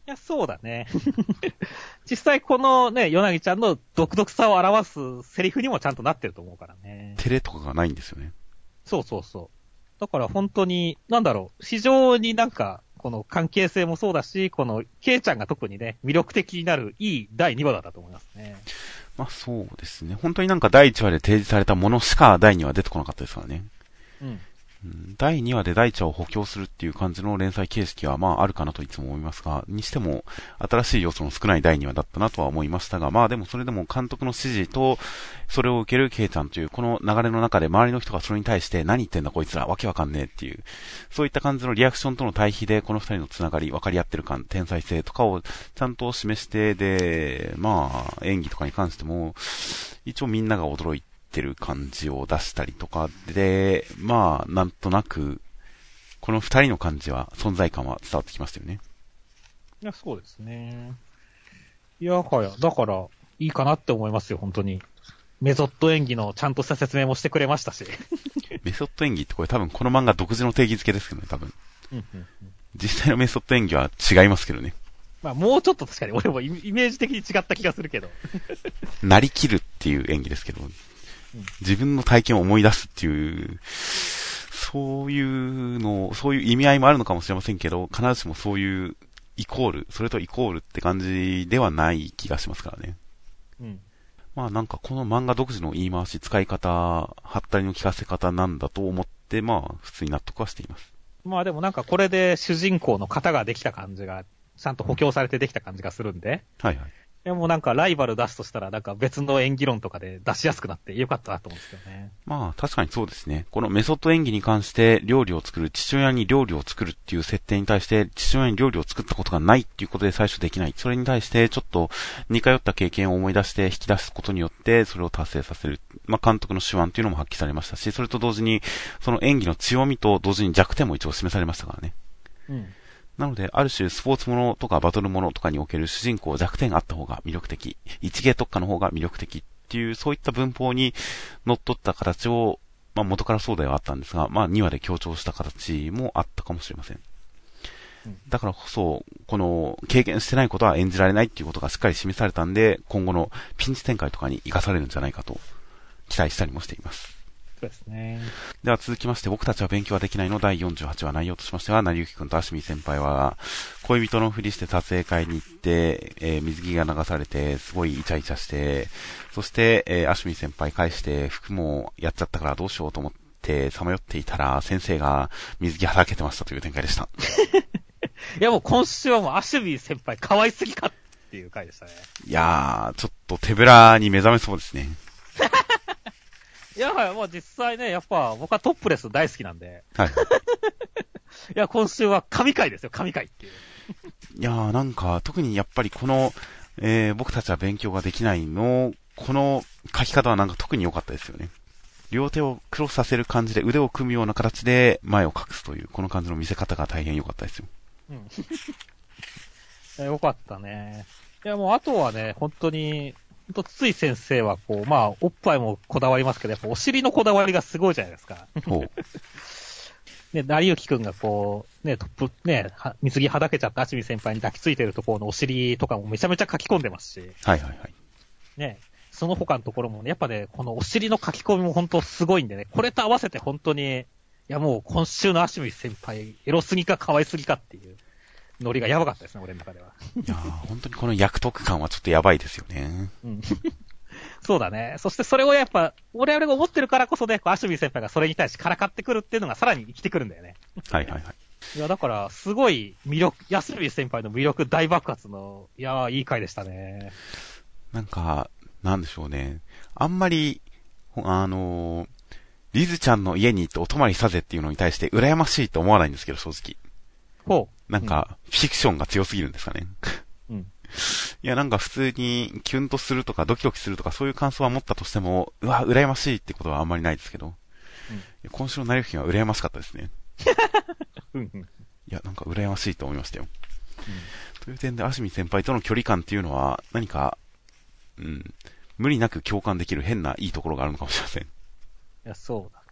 [SPEAKER 2] や、そうだね。実際このね、ヨナギちゃんの独特さを表すセリフにもちゃんとなってると思うからね。
[SPEAKER 3] 照れとかがないんですよね。
[SPEAKER 2] そうそうそう。だから本当に、なんだろう、非常になんか、この関係性もそうだし、この、ケイちゃんが特にね、魅力的になるいいだいにわだったと思いますね。
[SPEAKER 3] まあそうですね。本当になんかだいいちわで提示されたものしかだいにわ出てこなかったですからね。
[SPEAKER 2] うん。
[SPEAKER 3] だいにわでだいいちわを補強するっていう感じの連載形式はまああるかなといつも思いますが、にしても新しい要素の少ないだいにわだったなとは思いましたが、まあでもそれでも監督の指示とそれを受けるケイちゃんというこの流れの中で周りの人がそれに対して何言ってんだこいつらわけわかんねえっていう、そういった感じのリアクションとの対比でこの二人のつながり、分かり合ってる感、天才性とかをちゃんと示して、で、まあ演技とかに関しても一応みんなが驚いてってる感じを出したりとかで、まあ、なんとなく、この二人の感じは、存在感は伝わってきましたよね。
[SPEAKER 2] いや、そうですね。いやはや、だから、いいかなって思いますよ、本当に。メソッド演技のちゃんとした説明もしてくれましたし。
[SPEAKER 3] メソッド演技ってこれ多分この漫画独自の定義づけですけどね、多分。
[SPEAKER 2] うんうんうん、
[SPEAKER 3] 実際のメソッド演技は違いますけどね。
[SPEAKER 2] まあ、もうちょっと確かに俺もイメージ的に違った気がするけど。
[SPEAKER 3] なりきるっていう演技ですけど。自分の体験を思い出すっていう、そういうの、そういう意味合いもあるのかもしれませんけど、必ずしもそういうイコール、それとイコールって感じではない気がしますからね。
[SPEAKER 2] うん。
[SPEAKER 3] まあなんかこの漫画独自の言い回し、使い方、はったりの聞かせ方なんだと思って、まあ普通に納得はしています。
[SPEAKER 2] まあでもなんかこれで主人公の型ができた感じが、ちゃんと補強されてできた感じがするんで。
[SPEAKER 3] はいはい。
[SPEAKER 2] でもなんかライバル出すとしたらなんか別の演技論とかで出しやすくなってよかったなと思うんですよね。
[SPEAKER 3] まあ確かにそうですね。このメソッド演技に関して料理を作る、父親に料理を作るっていう設定に対して父親に料理を作ったことがないっていうことで最初できない。それに対してちょっと似通った経験を思い出して引き出すことによってそれを達成させる。まあ監督の手腕っていうのも発揮されましたし、それと同時にその演技の強みと同時に弱点も一応示されましたからね。
[SPEAKER 2] うん。
[SPEAKER 3] なので、ある種スポーツものとかバトルものとかにおける主人公弱点あった方が魅力的、一芸特化の方が魅力的っていう、そういった文法に乗っ取った形を、まあ元からそうではあったんですが、まあにわで強調した形もあったかもしれません。うん、だからこそ、この経験してないことは演じられないっていうことがしっかり示されたんで、今後のピンチ展開とかに活かされるんじゃないかと期待したりもしています。
[SPEAKER 2] そうですね。
[SPEAKER 3] では続きまして、僕たちは勉強はできないのだいよんじゅうはちわ内容としましては、成幸くんとアシミ先輩は、恋人のふりして撮影会に行って、えー、水着が流されて、すごいイチャイチャして、そして、えー、アシミ先輩返して、服もやっちゃったからどうしようと思って、さまよっていたら、先生が水着はだけてましたという展開でした。
[SPEAKER 2] いやもう今週はもうアシュビー先輩可愛すぎかっていう回でしたね。
[SPEAKER 3] いやー、ちょっと手ぶらに目覚めそうですね。
[SPEAKER 2] いや、もう実際ね、やっぱ僕はトップレス大好きなんで。
[SPEAKER 3] はい。い
[SPEAKER 2] や、今週は神回ですよ、神回っていう。
[SPEAKER 3] いやー、なんか、特にやっぱりこの、えー、僕たちは勉強ができないの、この書き方はなんか特に良かったですよね。両手をクロスさせる感じで腕を組むような形で前を隠すという、この感じの見せ方が大変良かったですよ。
[SPEAKER 2] うん。良かったね。いや、もうあとはね、本当に、ほんと、つい先生はこう、まあ、おっぱいもこだわりますけど、やっぱお尻のこだわりがすごいじゃないですか。
[SPEAKER 3] ほう。
[SPEAKER 2] ね、成幸くんがこう、ね、トップ、ね、水着はだけちゃったアシミ先輩に抱きついてるところのお尻とかもめちゃめちゃ書き込んでますし。
[SPEAKER 3] はいはいはい。
[SPEAKER 2] ね、その他のところもね、やっぱね、このお尻の書き込みも本当すごいんでね、これと合わせて本当に、いやもう今週のアシミ先輩、エロすぎか可愛すぎかっていう。ノリがやばかったですね、俺の中では。
[SPEAKER 3] いやー、本当にこの役得感はちょっとやばいですよね。
[SPEAKER 2] うん。そうだね。そしてそれをやっぱ、俺々が思ってるからこそね、アシュビー先輩がそれに対してからかってくるっていうのがさらに生きてくるんだよね。
[SPEAKER 3] はいはいはい。
[SPEAKER 2] いや、だから、すごい魅力、アシュビー先輩の魅力大爆発の、いやー、いい回でしたね。
[SPEAKER 3] なんか、なんでしょうね。あんまり、あのー、リズちゃんの家に行ってお泊まりさぜっていうのに対して羨ましいと思わないんですけど、正直。
[SPEAKER 2] ほう。
[SPEAKER 3] なんか、フィクションが強すぎるんですかね。
[SPEAKER 2] うん。
[SPEAKER 3] いや、なんか普通にキュンとするとかドキドキするとかそういう感想は持ったとしても、うわ、羨ましいってことはあんまりないですけど、うん、今週の成り行きは羨ましかったですね。
[SPEAKER 2] うんうん、
[SPEAKER 3] いや、なんか羨ましいと思いましたよ。
[SPEAKER 2] うん、
[SPEAKER 3] という点で、アシミ先輩との距離感っていうのは、何か、うん、無理なく共感できる変ないいところがあるのかもしれません。い
[SPEAKER 2] や、そうだ。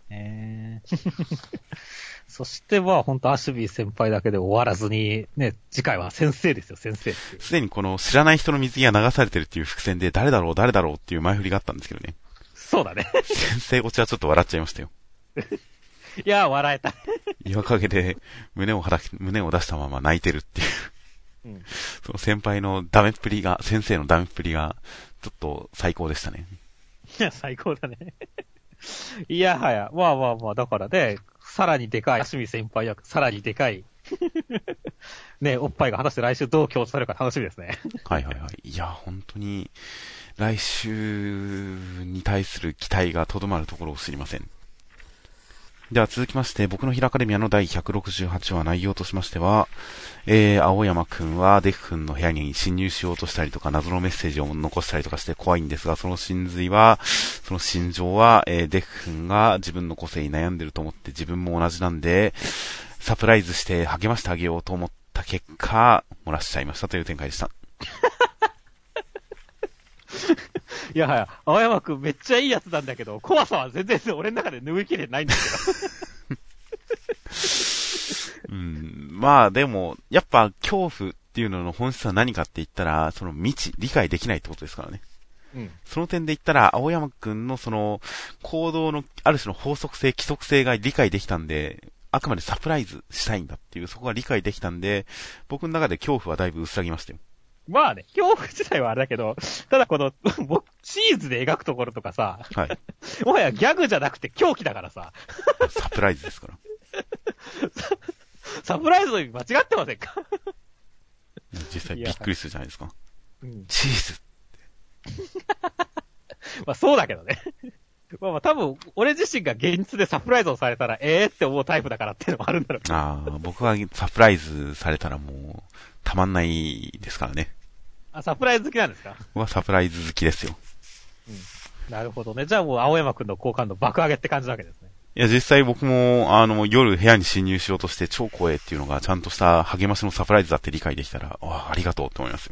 [SPEAKER 2] ね。そしてまあ本当アシュビー先輩だけで終わらずに、ね、次回は先生ですよ、先生っていう。
[SPEAKER 3] すでにこの知らない人の水着が流されてるっていう伏線で誰だろう誰だろうっていう前振りがあったんですけどね。
[SPEAKER 2] そうだね。
[SPEAKER 3] 先生こちらちょっと笑っちゃいましたよ。
[SPEAKER 2] いや、笑えた。
[SPEAKER 3] 岩陰で胸をはだき、胸を出したまま泣いてるっていう。うん、その先輩のダメっぷりが、先生のダメっぷりが、ちょっと最高でしたね。
[SPEAKER 2] いや、最高だね。いやはや、まあまあまあ、だからね、さらにでかい、趣味先輩役、さらにでかい、ね、おっぱいが果たして来週どう強調されるか楽しみですね。
[SPEAKER 3] はいはいはい。いや、本当に、来週に対する期待がとどまるところを知りません。では続きまして、僕のヒラアカデミアの第ひゃくろくじゅうはちわ内容としましては、えー、青山くんはデフくんの部屋に侵入しようとしたりとか、謎のメッセージを残したりとかして怖いんですが、その真髄は、その心情は、えー、デフくんが自分の個性に悩んでると思って自分も同じなんで、サプライズして励ましてあげようと思った結果、漏らしちゃいましたという展開でした。
[SPEAKER 2] いやはや、青山くんめっちゃいいやつなんだけど、怖さは全然俺の中で拭いきれないんだけど。
[SPEAKER 3] うん、まあでも、やっぱ恐怖っていうのの本質は何かって言ったら、その未知、理解できないってことですからね。うん、その点で言ったら、青山くんのその行動のある種の法則性、規則性が理解できたんで、あくまでサプライズしたいんだっていう、そこが理解できたんで、僕の中で恐怖はだいぶ薄らぎましたよ。
[SPEAKER 2] まあね、恐怖自体はあれだけど、ただこの、チーズで描くところとかさ、はい。もはやギャグじゃなくて狂気だからさ。
[SPEAKER 3] サプライズですから。
[SPEAKER 2] サプライズの意味間違ってませんか？
[SPEAKER 3] 実際びっくりするじゃないですか。
[SPEAKER 2] うん、
[SPEAKER 3] チーズ
[SPEAKER 2] まあそうだけどね。まあまあ多分、俺自身が現実でサプライズをされたら、えーって思うタイプだからっていうのもあるんだろう。
[SPEAKER 3] ああ、僕はサプライズされたらもう、たまんないですからね。
[SPEAKER 2] あ、サプライズ好きなんですか？
[SPEAKER 3] 僕はサプライズ好きですよ。
[SPEAKER 2] うん。なるほどね。じゃあもう青山くんの好感度爆上げって感じなわけですね。
[SPEAKER 3] いや、実際僕も、あの、夜部屋に侵入しようとして超怖いっていうのがちゃんとした励ましのサプライズだって理解できたら、ああ、ありがとうって思いますよ。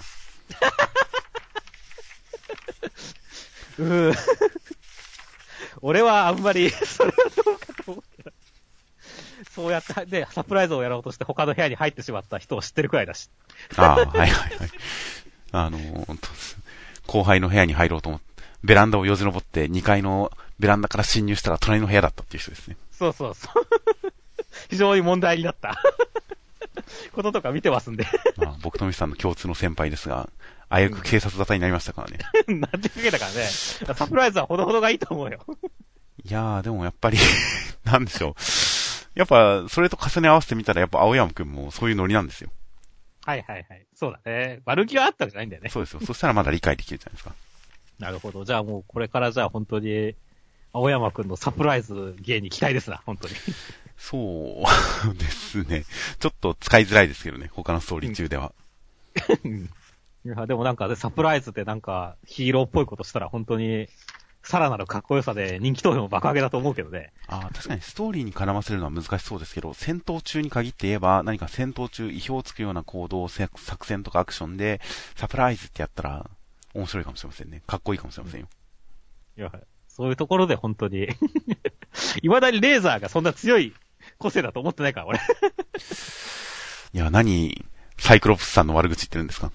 [SPEAKER 2] うー俺はあんまり、それはどうかと思うけど。そうやって、で、サプライズをやろうとして他の部屋に入ってしまった人を知ってるくらいだし。
[SPEAKER 3] ああ、はいはいはい。あの、後輩の部屋に入ろうと思って、ベランダをよじ登ってにかいのベランダから侵入したら隣の部屋だったっていう人ですね。
[SPEAKER 2] そうそうそう。非常に問題になった。こととか見てますんで。
[SPEAKER 3] まあ、僕とミスさんの共通の先輩ですが、あやく警察沙汰になりましたからね。
[SPEAKER 2] なんてかけたからね。サプライズはほどほどがいいと思うよ。
[SPEAKER 3] いやー、でもやっぱり、なんでしょう。やっぱ、それと重ね合わせてみたら、やっぱ青山くんもそういうノリなんですよ。
[SPEAKER 2] はいはいはい。そうだね。悪気はあったわけじゃないんだよね。
[SPEAKER 3] そうですよ。そしたらまだ理解できるじゃないですか。
[SPEAKER 2] なるほど。じゃあもうこれからじゃあ本当に、青山くんのサプライズ芸に期待ですな、本当に。
[SPEAKER 3] そうですね。ちょっと使いづらいですけどね、他のストーリー中では。
[SPEAKER 2] うん、いや、でもなんかサプライズでなんかヒーローっぽいことしたら本当に、さらなるかっこよさで人気投票も爆上げだと思うけどね。
[SPEAKER 3] ああ、確かにストーリーに絡ませるのは難しそうですけど、戦闘中に限って言えば、何か戦闘中意表をつくような行動、作戦とかアクションで、サプライズってやったら、面白いかもしれませんね。かっこいいかもしれませんよ。
[SPEAKER 2] いや、そういうところで本当に、未だにレーザーがそんな強い個性だと思ってないから、俺。
[SPEAKER 3] いや、何、サイクロプスさんの悪口言ってるんですか？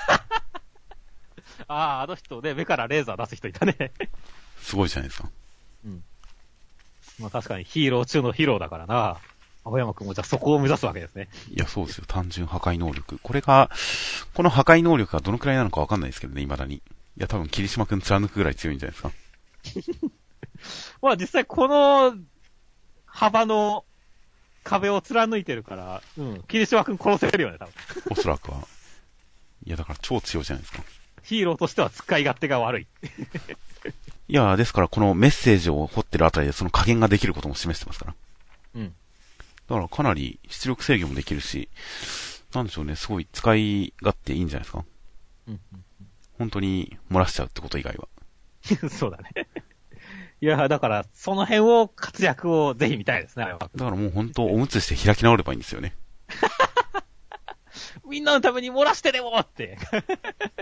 [SPEAKER 2] ああ、あの人ね、目からレーザー出す人いたね。
[SPEAKER 3] すごいじゃないですか。
[SPEAKER 2] うん。まあ確かにヒーロー中のヒーローだからな。青山くんもじゃあそこを目指すわけですね。
[SPEAKER 3] いや、そうですよ。単純破壊能力。これが、この破壊能力がどのくらいなのかわかんないですけどね、未だに。いや、多分霧島くん貫くぐらい強いんじゃないですか。
[SPEAKER 2] まあ実際この幅の壁を貫いてるから、うん。霧島くん殺せるよね、多分。
[SPEAKER 3] おそらくは。いや、だから超強いじゃないですか。
[SPEAKER 2] ヒーローとしては使い勝手が悪い。
[SPEAKER 3] いや、ですからこのメッセージを掘ってるあたりでその加減ができることも示してますから。
[SPEAKER 2] うん。
[SPEAKER 3] だからかなり出力制御もできるし、なんでしょうね、すごい使い勝手いいんじゃないですか。うんうんうん、本当に漏らしちゃうってこと以外は。
[SPEAKER 2] そうだね。いや、だから、その辺を、活躍をぜひ見たいですね、あれは。
[SPEAKER 3] だからもう本当、おむつして開き直ればいいんですよね。
[SPEAKER 2] みんなのために漏らしてでもって。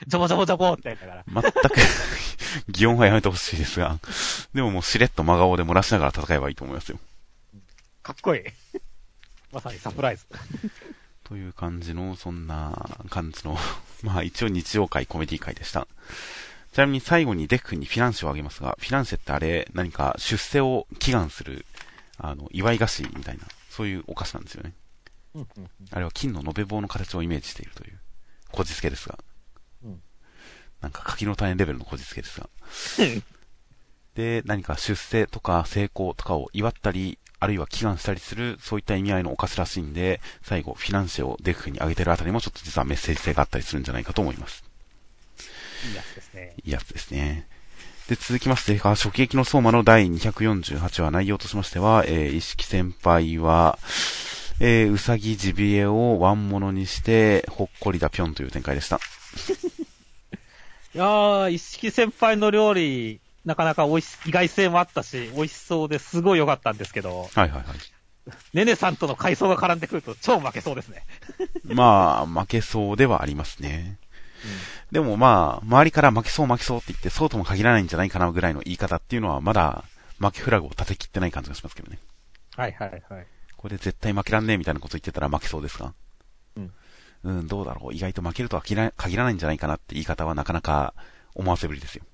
[SPEAKER 2] ジョボジョボジョボって言ったから。
[SPEAKER 3] 全く、擬音はやめてほしいですが、でももうしれっと真顔で漏らしながら戦えばいいと思いますよ。
[SPEAKER 2] かっこいい。まさにサプライズ。
[SPEAKER 3] という感じの、そんな感じの、まあ一応日曜会、コメディ会でした。ちなみに最後にデク君にフィナンシェをあげますが、フィナンシェってあれ、何か出世を祈願する、あの、祝い菓子みたいな、そういうお菓子なんですよね。あれは金の延べ棒の形をイメージしているという、こじつけですが。うん、なんか柿の種レベルのこじつけですが。で、何か出世とか成功とかを祝ったり、あるいは祈願したりする、そういった意味合いのお菓子らしいんで、最後、フィナンシェをデク君にあげてるあたりもちょっと実はメッセージ性があったりするんじゃないかと思います。
[SPEAKER 2] いいやつですね。
[SPEAKER 3] いいやつですね。で、続きまして、初撃の相馬のだいにひゃくよんじゅうはち話内容としましては、えー、石木先輩は、えー、うさぎジビエをワンモノにして、ほっこりだぴょんという展開でした。
[SPEAKER 2] いやー、石木先輩の料理、なかなか美味し、意外性もあったし、美味しそうですごい良かったんですけど。
[SPEAKER 3] はいはいはい。
[SPEAKER 2] ねねさんとの回想が絡んでくると超負けそうですね。
[SPEAKER 3] まあ、負けそうではありますね。うん、でもまあ、周りから負けそう負けそうって言って、そうとも限らないんじゃないかなぐらいの言い方っていうのは、まだ負けフラグを立て切ってない感じがしますけどね。
[SPEAKER 2] はいはいはい。
[SPEAKER 3] これ絶対負けらんねえみたいなこと言ってたら負けそうですが。
[SPEAKER 2] うん。
[SPEAKER 3] うん、どうだろう。意外と負けるとは限らないんじゃないかなって言い方はなかなか思わせぶりですよ。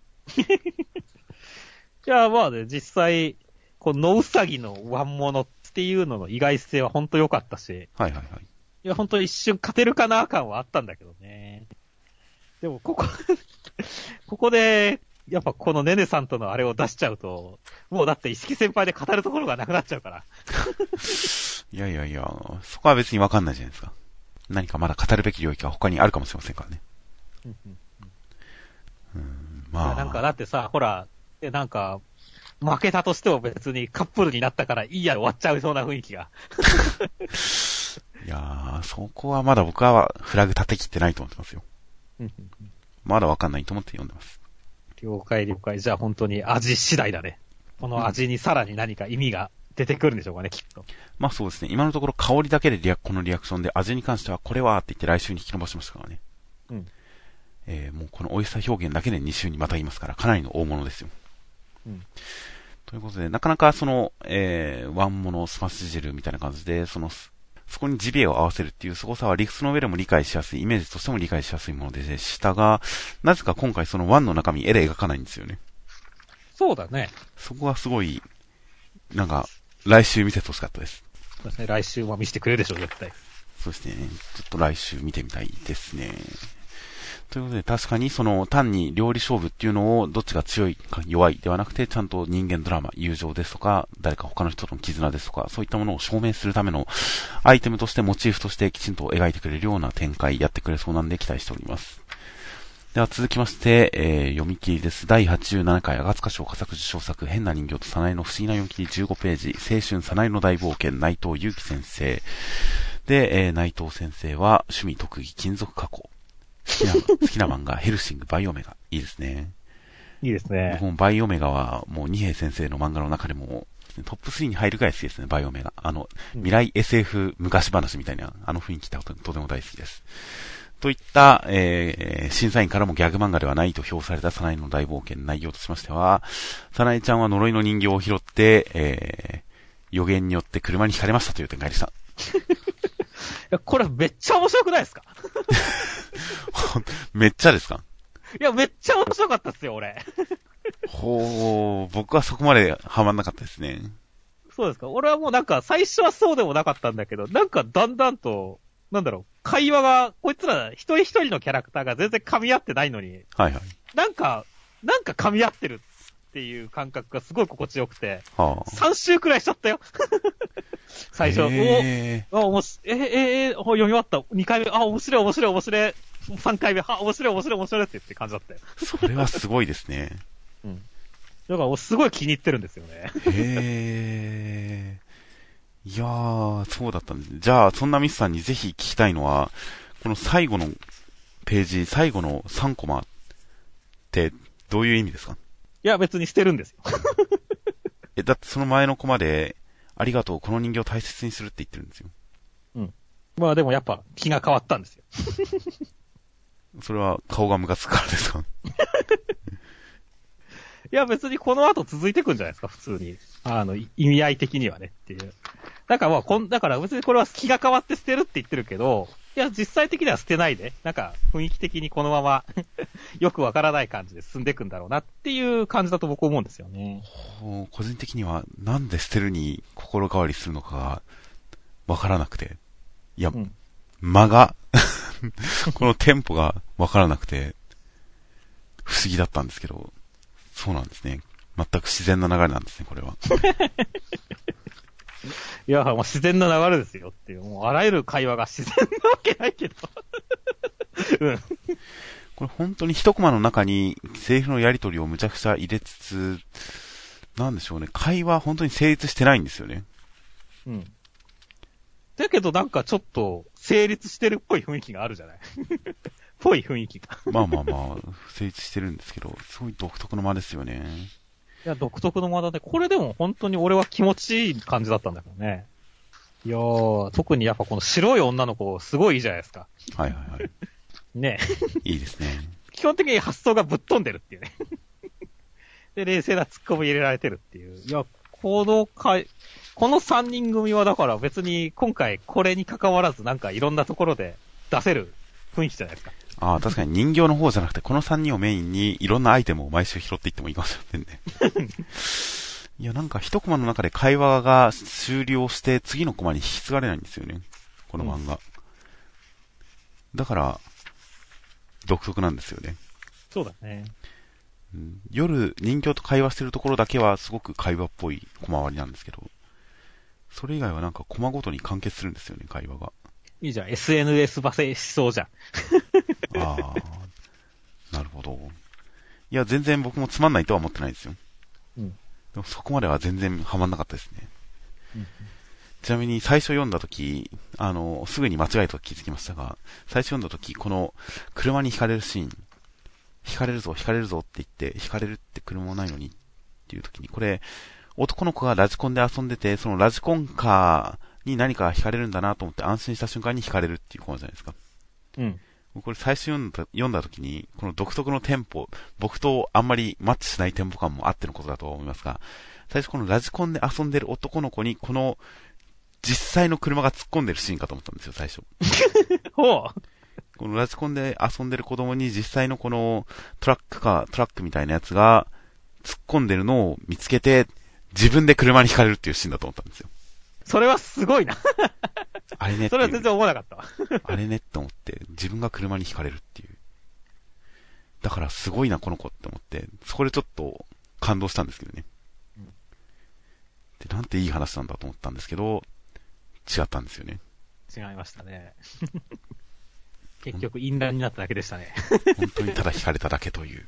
[SPEAKER 2] じゃあまあね、実際、この野うさぎのワンモノっていうのの意外性は本当良かったし。
[SPEAKER 3] はいはいはい。
[SPEAKER 2] いや本当一瞬勝てるかな感はあったんだけどね。でもここ、ここで、やっぱこのねねさんとのあれを出しちゃうと、もうだって石木先輩で語るところがなくなっちゃうから。
[SPEAKER 3] いやいやいや、そこは別にわかんないじゃないですか。何かまだ語るべき領域は他にあるかもしれませんからね。うんうん
[SPEAKER 2] うん、まあ。なんかだってさ、ほら、なんか、負けたとしても別にカップルになったからいいや終わっちゃうそうな雰囲気が。
[SPEAKER 3] いやー、そこはまだ僕はフラグ立て切ってないと思ってますよ。まだわかんないと思って読んでます。
[SPEAKER 2] 了解了解。じゃあ本当に味次第だね。この味にさらに何か意味が出てくるんでしょうかね、きっと。
[SPEAKER 3] まあそうですね。今のところ香りだけでリアこのリアクションで、味に関してはこれはって言って来週に引き伸ばしましたからね。うん。えー、もうこの美味しさ表現だけでに週にまた言いますから、かなりの大物ですよ。うん。ということで、なかなかその、えー、ワンモノスマッシュ汁みたいな感じで、その、そこにジビエを合わせるっていう凄さは理屈の上でも理解しやすい、イメージとしても理解しやすいものでしたが、なぜか今回そのワンの中身絵で描かないんですよね。
[SPEAKER 2] そうだね。
[SPEAKER 3] そこがすごい、なんか、来週見せてほしかったです。
[SPEAKER 2] そうですね、来週は見せてくれるでしょう、絶対。
[SPEAKER 3] そうですね、ちょっと来週見てみたいですね。ということで、確かにその単に料理勝負っていうのをどっちが強いか弱いではなくて、ちゃんと人間ドラマ、友情ですとか、誰か他の人との絆ですとか、そういったものを証明するためのアイテムとしてモチーフとしてきちんと描いてくれるような展開やってくれそうなんで期待しております。では続きまして、えー、読み切りです。だいはちじゅうななかい赤塚賞佳作受賞作、変な人形と早苗の不思議な読み切りじゅうごページ、青春早苗の大冒険、内藤祐樹先生。で、えー、内藤先生は趣味特技金属加工。好きな、好きな漫画、ヘルシング、バイオメガ。いいですね。
[SPEAKER 2] いいですね。
[SPEAKER 3] 僕もバイオメガは、もう二平先生の漫画の中でも、トップスリーに入るぐらい好きですね、バイオメガ。あの、未来 エスエフ 昔話みたいな、あの雰囲気ってとても大好きです。といった、えー、審査員からもギャグ漫画ではないと評された早苗の大冒険内容としましては、早苗ちゃんは呪いの人形を拾って、えー、予言によって車にひかれましたという展開でした。
[SPEAKER 2] いや、これめっちゃ面白くないですか？
[SPEAKER 3] めっちゃですか？
[SPEAKER 2] いや、めっちゃ面白かったっすよ、俺。
[SPEAKER 3] ほー、僕はそこまでハマんなかったですね。
[SPEAKER 2] そうですか。俺はもうなんか、最初はそうでもなかったんだけど、なんかだんだんと、なんだろう、会話が、こいつら一人一人のキャラクターが全然噛み合ってないのに、はいはい。なんか、なんか噛み合ってるっていう感覚がすごい心地よくて、はあ、さん週くらいしちゃったよ。最初、
[SPEAKER 3] え
[SPEAKER 2] お、あ、おもし、え、え、え、読み終わった。にかいめ、あ、面白い面白い面白い。さんかいめ、は、面白い面白い面白いってって感じだったよ。
[SPEAKER 3] それはすごいですね。
[SPEAKER 2] うん。だから、すごい気に入ってるんですよね。
[SPEAKER 3] へー。いやー、そうだったんですね。じゃあ、そんなミスさんにぜひ聞きたいのは、この最後のページ、最後のさんコマって、どういう意味ですか？
[SPEAKER 2] いや、別に捨てるんですよ。
[SPEAKER 3] え、だってその前のコマで、ありがとう、この人形を大切にするって言ってるんですよ。
[SPEAKER 2] うん。まあでもやっぱ気が変わったんですよ。
[SPEAKER 3] それは顔がムカつくからですか？
[SPEAKER 2] いや別にこの後続いてくんじゃないですか、普通に。あの、意味合い的にはねっていう。だからまあこん、だから別にこれは気が変わって捨てるって言ってるけど、いや実際的には捨てないで、なんか雰囲気的にこのままよくわからない感じで進んでいくんだろうなっていう感じだと僕思うんですよね。
[SPEAKER 3] 個人的にはなんで捨てるに心変わりするのかがわからなくて。いや、うん、間が、このテンポがわからなくて、不思議だったんですけど、そうなんですね。全く自然な流れなんですね、これは。
[SPEAKER 2] いや、もう自然な流れですよっていう、もうあらゆる会話が自然なわけないけど。うん。
[SPEAKER 3] これ本当に一コマの中にセリフのやり取りをむちゃくちゃ入れつつ、なんでしょうね、会話本当に成立してないんですよね。
[SPEAKER 2] うん。だけどなんかちょっと成立してるっぽい雰囲気があるじゃない。ぽい雰囲気が。
[SPEAKER 3] まあまあまあ、成立してるんですけど、すごい独特の間ですよね。
[SPEAKER 2] いや、独特の間だね。これでも本当に俺は気持ちいい感じだったんだけどね。いやー、特にやっぱこの白い女の子、すごいいいじゃないですか。
[SPEAKER 3] はいはいはい。
[SPEAKER 2] ね
[SPEAKER 3] いいですね。
[SPEAKER 2] 基本的に発想がぶっ飛んでるっていうね。で、冷静なツッコミ入れられてるっていう。いや、この回、このさんにん組はだから別に今回これに関わらずなんかいろんなところで出せる雰囲気じゃないですか。
[SPEAKER 3] ああ、確かに人形の方じゃなくて、このさんにんをメインにいろんなアイテムを毎週拾っていってもいいかもしれませんね。いや、なんか一コマの中で会話が終了して、次のコマに引き継がれないんですよね。この漫画。うん、だから、独特なんですよね。
[SPEAKER 2] そうだね。
[SPEAKER 3] うん、夜、人形と会話してるところだけはすごく会話っぽいコマ割りなんですけど、それ以外はなんかコマごとに完結するんですよね、会話が。
[SPEAKER 2] いいじゃん、エスエヌエス バセしそうじゃん。
[SPEAKER 3] ああ、なるほど。いや、全然僕もつまんないとは思ってないですよ。うん。でもそこまでは全然ハマんなかったですね。うん、ちなみに最初読んだとき、あの、すぐに間違えたと気づきましたが、最初読んだとき、この車に惹かれるシーン、惹かれるぞ、惹かれるぞって言って、惹かれるって車もないのにっていうときに、これ、男の子がラジコンで遊んでて、そのラジコンカーに何か惹かれるんだなと思って安心した瞬間に惹かれるっていうコマじゃないですか。うん。これ最初読んだ、読んだ時に、この独特のテンポ、僕とあんまりマッチしないテンポ感もあってのことだと思いますが、最初このラジコンで遊んでる男の子に、この実際の車が突っ込んでるシーンかと思ったんですよ、最初。
[SPEAKER 2] ほう。
[SPEAKER 3] このラジコンで遊んでる子供に実際のこのトラックか、トラックみたいなやつが突っ込んでるのを見つけて、自分で車に惹かれるっていうシーンだと思ったんですよ。
[SPEAKER 2] それはすごいな。
[SPEAKER 3] あれね。
[SPEAKER 2] それは全然思わなかったわ。
[SPEAKER 3] あれねって思って、自分が車に惹かれるっていう。だからすごいな、この子って思って、そこでちょっと感動したんですけどね。うん、で、なんていい話なんだと思ったんですけど、違ったんですよね。
[SPEAKER 2] 違いましたね。結局、淫乱になっただけでしたね。
[SPEAKER 3] 本当にただ惹かれただけという。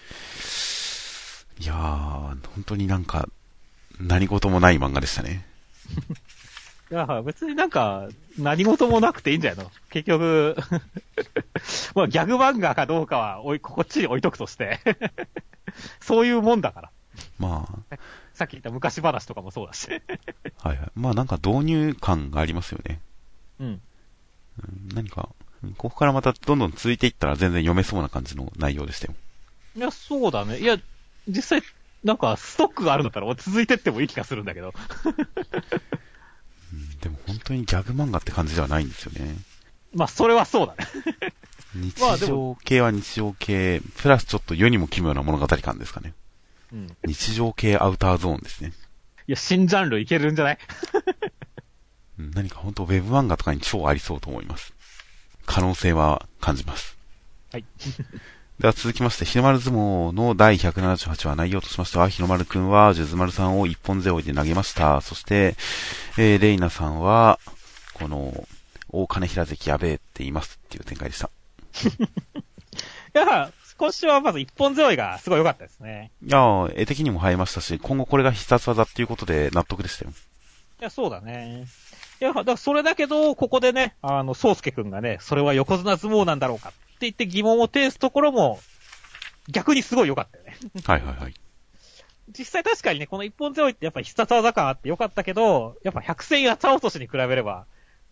[SPEAKER 3] いやー、本当になんか、何事もない漫画でしたね。
[SPEAKER 2] いや、別になんか、何事もなくていいんじゃないの？結局、まあギャグ漫画かどうかは、おい、こっちに置いとくとして。そういうもんだから。まあ。さっき言った昔話とかもそうだし。
[SPEAKER 3] はいはい。まあなんか導入感がありますよね。
[SPEAKER 2] うん。
[SPEAKER 3] 何か、ここからまたどんどん続いていったら全然読めそうな感じの内容でしたよ。
[SPEAKER 2] いや、そうだね。いや、実際、なんか、ストックがあるんだったら、続いてってもいい気がするんだけど。
[SPEAKER 3] うん、でも本当にギャグ漫画って感じではないんですよね。
[SPEAKER 2] まあ、それはそうだね。
[SPEAKER 3] 日常系は日常系、プラスちょっと世にも奇妙な物語感ですかね。うん、日常系アウターゾーンですね。
[SPEAKER 2] いや、新ジャンルいけるんじゃない？
[SPEAKER 3] 何か本当ウェブ漫画とかに超ありそうと思います。可能性は感じます。
[SPEAKER 2] はい。
[SPEAKER 3] では続きまして、日の丸相撲のだいひゃくななじゅうはち話内容としましては、日の丸くんはジュズマルさんを一本背負いで投げました。そして、えー、レイナさんは、この、大金平関やべえって言いますっていう展開でした。
[SPEAKER 2] いや、今週はまず一本背負いがすごい良かったですね。
[SPEAKER 3] いやー、絵的にも映えましたし、今後これが必殺技っていうことで納得でしたよ。
[SPEAKER 2] いや、そうだね。いや、だからそれだけど、ここでね、あの、宗介くんがね、それは横綱相撲なんだろうかって言って疑問を呈すところも、逆にすごい良かったよね。
[SPEAKER 3] はいはいはい。
[SPEAKER 2] 実際確かにね、この一本背負いってやっぱ必殺技感あって良かったけど、やっぱ百戦八つ落としに比べれば、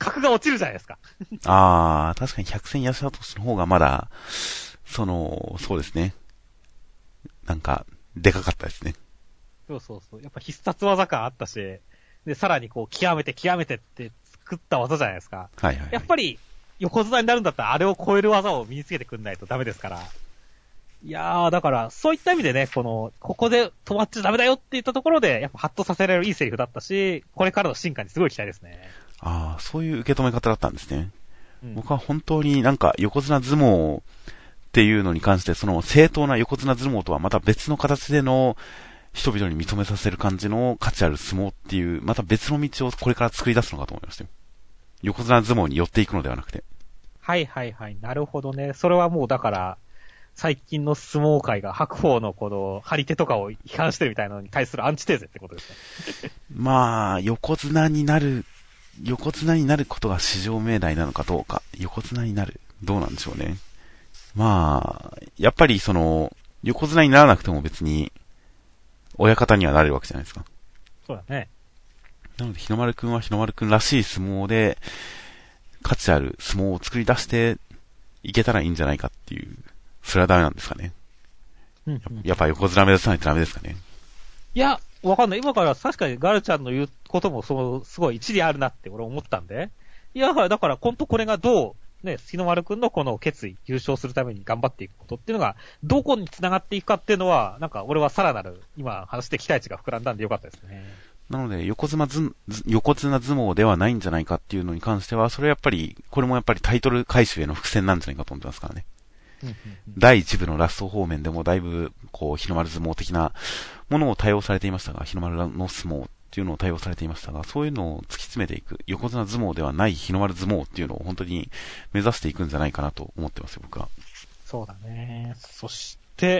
[SPEAKER 2] 格が落ちるじゃないですか。
[SPEAKER 3] あー、確かに百戦ヤシャトシの方がまだ、その、そうですね。なんか、でかかったですね。
[SPEAKER 2] そうそうそう。やっぱ必殺技感あったし、で、さらにこう、極めて極めてって作った技じゃないですか。
[SPEAKER 3] はいはい、はい。
[SPEAKER 2] やっぱり、横綱になるんだったらあれを超える技を身につけてくんないとダメですから。いやー、だから、そういった意味でね、この、ここで止まっちゃダメだよって言ったところで、やっぱハッとさせられるいいセリフだったし、これからの進化にすごい期待ですね。
[SPEAKER 3] あー、そういう受け止め方だったんですね。
[SPEAKER 2] うん、
[SPEAKER 3] 僕は本当になんか横綱相撲っていうのに関して、その正当な横綱相撲とはまた別の形での人々に認めさせる感じの価値ある相撲っていう、また別の道をこれから作り出すのかと思いましたよ。横綱相撲に寄っていくのではなくて。
[SPEAKER 2] はいはいはい。なるほどね。それはもうだから、最近の相撲界が白鵬のこの張り手とかを批判してるみたいなのに対するアンチテーゼってことですね。ま
[SPEAKER 3] あ、横綱になる、横綱になることが至上命題なのかどうか。横綱になる。どうなんでしょうね。まあ、やっぱりその、横綱にならなくても別に、親方にはなれるわけじゃないですか。
[SPEAKER 2] そうだね。
[SPEAKER 3] なので、日の丸くんは日の丸くんらしい相撲で、価値ある相撲を作り出していけたらいいんじゃないかっていう、それはダメなんですかね。
[SPEAKER 2] うんうん、
[SPEAKER 3] やっぱ横綱目指さないとダメですかね。
[SPEAKER 2] いや、わかんない。今から確かにガルちゃんの言うこともその、すごい一理あるなって俺思ったんで。いや、だから本当これがどう、ね、日の丸くんのこの決意、優勝するために頑張っていくことっていうのが、どこに繋がっていくかっていうのは、なんか俺はさらなる、今話して期待値が膨らんだんでよかったですね。
[SPEAKER 3] なので、横綱ず、横綱相撲ではないんじゃないかっていうのに関しては、それはやっぱり、これもやっぱりタイトル回収への伏線なんじゃないかと思ってますからね。
[SPEAKER 2] うんうんうん、
[SPEAKER 3] だいいち部のラスト方面でもだいぶ、こう、日の丸相撲的なものを対応されていましたが、日の丸の相撲っていうのを対応されていましたが、そういうのを突き詰めていく、横綱相撲ではない日の丸相撲っていうのを本当に目指していくんじゃないかなと思ってますよ、僕は。
[SPEAKER 2] そうだね。そして、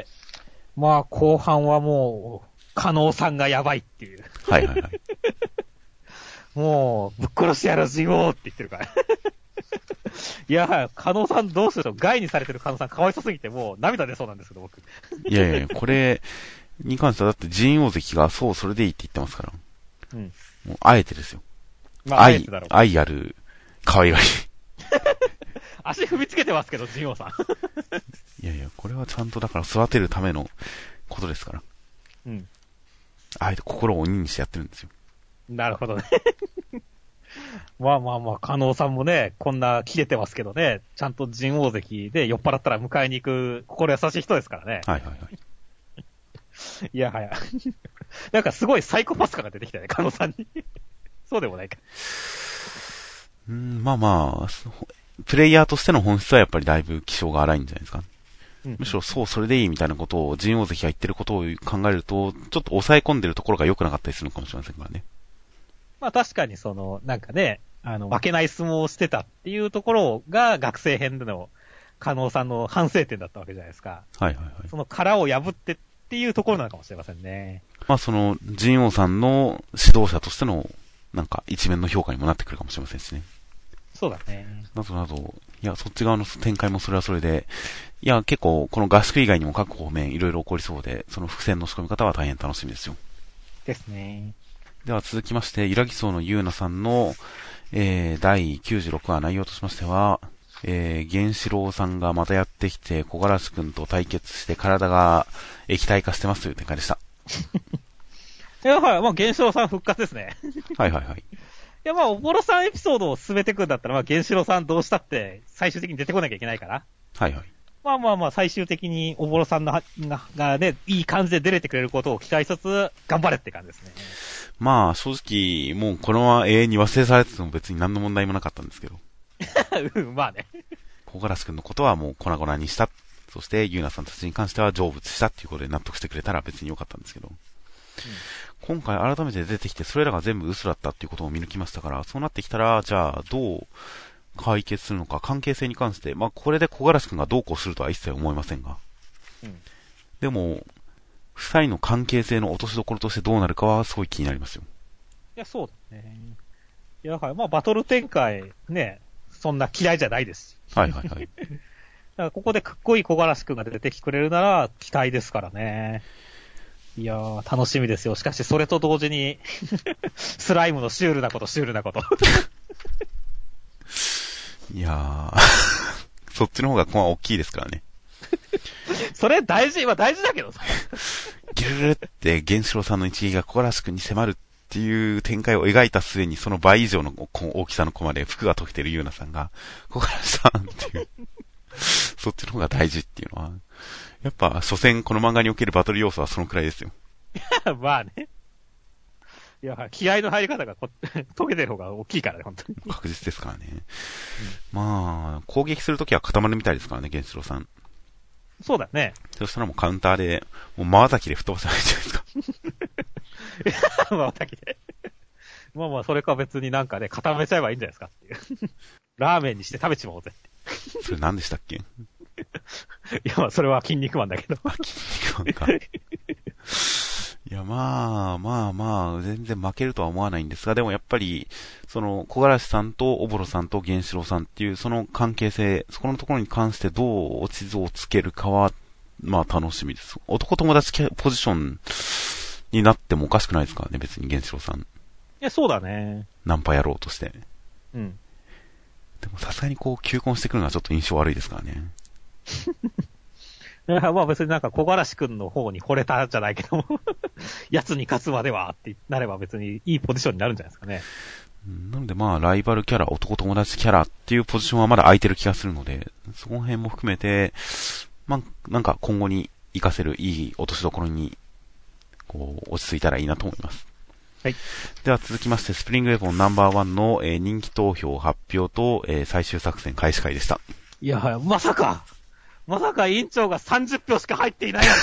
[SPEAKER 2] まあ、後半はもう、加納さんがやばいっていう。
[SPEAKER 3] はいはいはい。
[SPEAKER 2] もう、ぶっ殺してやるじよーって言ってるから。いや、加納さんどうすると、害にされてる加納さんかわいそうすぎて、もう涙出そうなんですけど、僕。
[SPEAKER 3] いやいや、これに関してはだって陣大関がそうそれでいいって言ってますから。うん。もうあえてですよ。まあ、愛、愛ある、可愛がり。
[SPEAKER 2] 足踏みつけてますけど、陣王さん。
[SPEAKER 3] いやいや、これはちゃんとだから育てるためのことですから。うん。あえて心を鬼にしてやってるんですよ。
[SPEAKER 2] なるほどね。まあまあまあ、加納さんもね、こんな切れてますけどね、ちゃんと陣大関で酔っ払ったら迎えに行く心優しい人ですからね。
[SPEAKER 3] はいはいはい。
[SPEAKER 2] いやはや。なんかすごいサイコパス感が出てきたね、加納さんに。そうでもないか。
[SPEAKER 3] うん、まあまあ、プレイヤーとしての本質はやっぱりだいぶ気性が荒いんじゃないですか。うん、むしろそう、それでいいみたいなことを、陣大関が言ってることを考えると、ちょっと抑え込んでるところが良くなかったりするのかもしれませんからね。
[SPEAKER 2] まあ確かにその、なんかね、あの、負けない相撲をしてたっていうところが学生編での加納さんの反省点だったわけじゃないですか。
[SPEAKER 3] はいはいはい。
[SPEAKER 2] その殻を破ってっていうところなのかもしれませんね。
[SPEAKER 3] まあその、陣王さんの指導者としての、なんか一面の評価にもなってくるかもしれませんしね。
[SPEAKER 2] そうだね。
[SPEAKER 3] などなど、いや、そっち側の展開もそれはそれで、いや、結構、この合宿以外にも各方面いろいろ起こりそうで、その伏線の仕込み方は大変楽しみですよ。
[SPEAKER 2] ですね。
[SPEAKER 3] では続きまして、イラギソウのユーナさんの、えー、だいきゅうじゅうろくわ内容としましては、えー、玄志郎さんがまたやってきて、小柄くんと対決して体が液体化してますという展開でした。
[SPEAKER 2] いや、はい、まあ、玄志郎さん復活ですね。
[SPEAKER 3] はいはいはい。
[SPEAKER 2] いや、まあ、おぼろさんエピソードを進めていくんだったら、まあ、玄志郎さんどうしたって、最終的に出てこなきゃいけないから。
[SPEAKER 3] はいはい。
[SPEAKER 2] まあまあまあ、最終的におぼろさんのが、がね、いい感じで出れてくれることを期待しつつ、頑張れって感じですね。
[SPEAKER 3] まあ、正直、もうこのまま永遠に忘れされてても別に何の問題もなかったんですけど。
[SPEAKER 2] うん、まあね。
[SPEAKER 3] 小柄くんのことはもう粉々にした。そして、ユーナさんたちに関しては成仏したっていうことで納得してくれたら別に良かったんですけど。うん、今回改めて出てきて、それらが全部嘘だったっていうことを見抜きましたから、そうなってきたら、じゃあ、どう解決するのか、関係性に関して、まあ、これで小柄くんがどうこうするとは一切思いませんが。うん、でも、二人の関係性の落としどころとしてどうなるかはすごい気になりますよ。
[SPEAKER 2] いや、そうだね。いや、はい。まあ、バトル展開、ね、そんな嫌いじゃないです。
[SPEAKER 3] はいはいはい。
[SPEAKER 2] だからここでかっこいい小柄くんが出てきてくれるなら、期待ですからね。いやー、楽しみですよ。しかし、それと同時に、スライムのシュールなこと、シュールなこと。
[SPEAKER 3] いやー、そっちの方がコマ大きいですからね。
[SPEAKER 2] それ大事、今大事だけどさ。
[SPEAKER 3] ギュルルって原子炉さんの一撃が小嵐くんに迫るっていう展開を描いた末にその倍以上の大きさのコマで服が溶けてるユーナさんが、小嵐さんっていう、そっちの方が大事っていうのは、やっぱ、所詮この漫画におけるバトル要素はそのくらいですよ。
[SPEAKER 2] まあね。いや、気合の入り方がこ溶けてる方が大きいからね、本当に。
[SPEAKER 3] 確実ですからね。うん、まあ、攻撃するときは固まるみたいですからね、原子炉さん。
[SPEAKER 2] そうだね。
[SPEAKER 3] そしたらもうカウンターで、もう真渡きで吹っ飛ばせないじゃないですか。
[SPEAKER 2] 真渡きで。まあまあ、それか別になんかね、固めちゃえばいいんじゃないですかっていう。ラーメンにして食べちまおうぜって。
[SPEAKER 3] それ何でしたっけ？い
[SPEAKER 2] や、まあ、それは筋肉マンだけど。
[SPEAKER 3] あ、筋肉マンか。いや、まあ、まあまあ、全然負けるとは思わないんですが、でもやっぱり、その、小柄さんとおぼろさんと原子炉さんっていう、その関係性、そこのところに関してどう落ち度をつけるかは、まあ楽しみです。男友達ポジションになってもおかしくないですからね、別に原子炉さん。い
[SPEAKER 2] や、そうだね。
[SPEAKER 3] ナンパ野郎として。
[SPEAKER 2] うん。
[SPEAKER 3] でもさすがにこう、求婚してくるのはちょっと印象悪いですからね。
[SPEAKER 2] いや、まあ別になんか小柄しくんの方に惚れたじゃないけども、奴に勝つまではってなれば別にいいポジションになるんじゃないですかね。
[SPEAKER 3] なのでまあ、ライバルキャラ、男友達キャラっていうポジションはまだ空いてる気がするので、その辺も含めて、まあ、なんか今後に活かせるいい落としどころに、こう、落ち着いたらいいなと思います。
[SPEAKER 2] はい。
[SPEAKER 3] では続きまして、スプリングウェポンナンバーワンの、えー、人気投票発表と、えー、最終作戦開始会でした。
[SPEAKER 2] いや、まさかまさか委員長がさんじゅっぴょうしか入っていないなんて。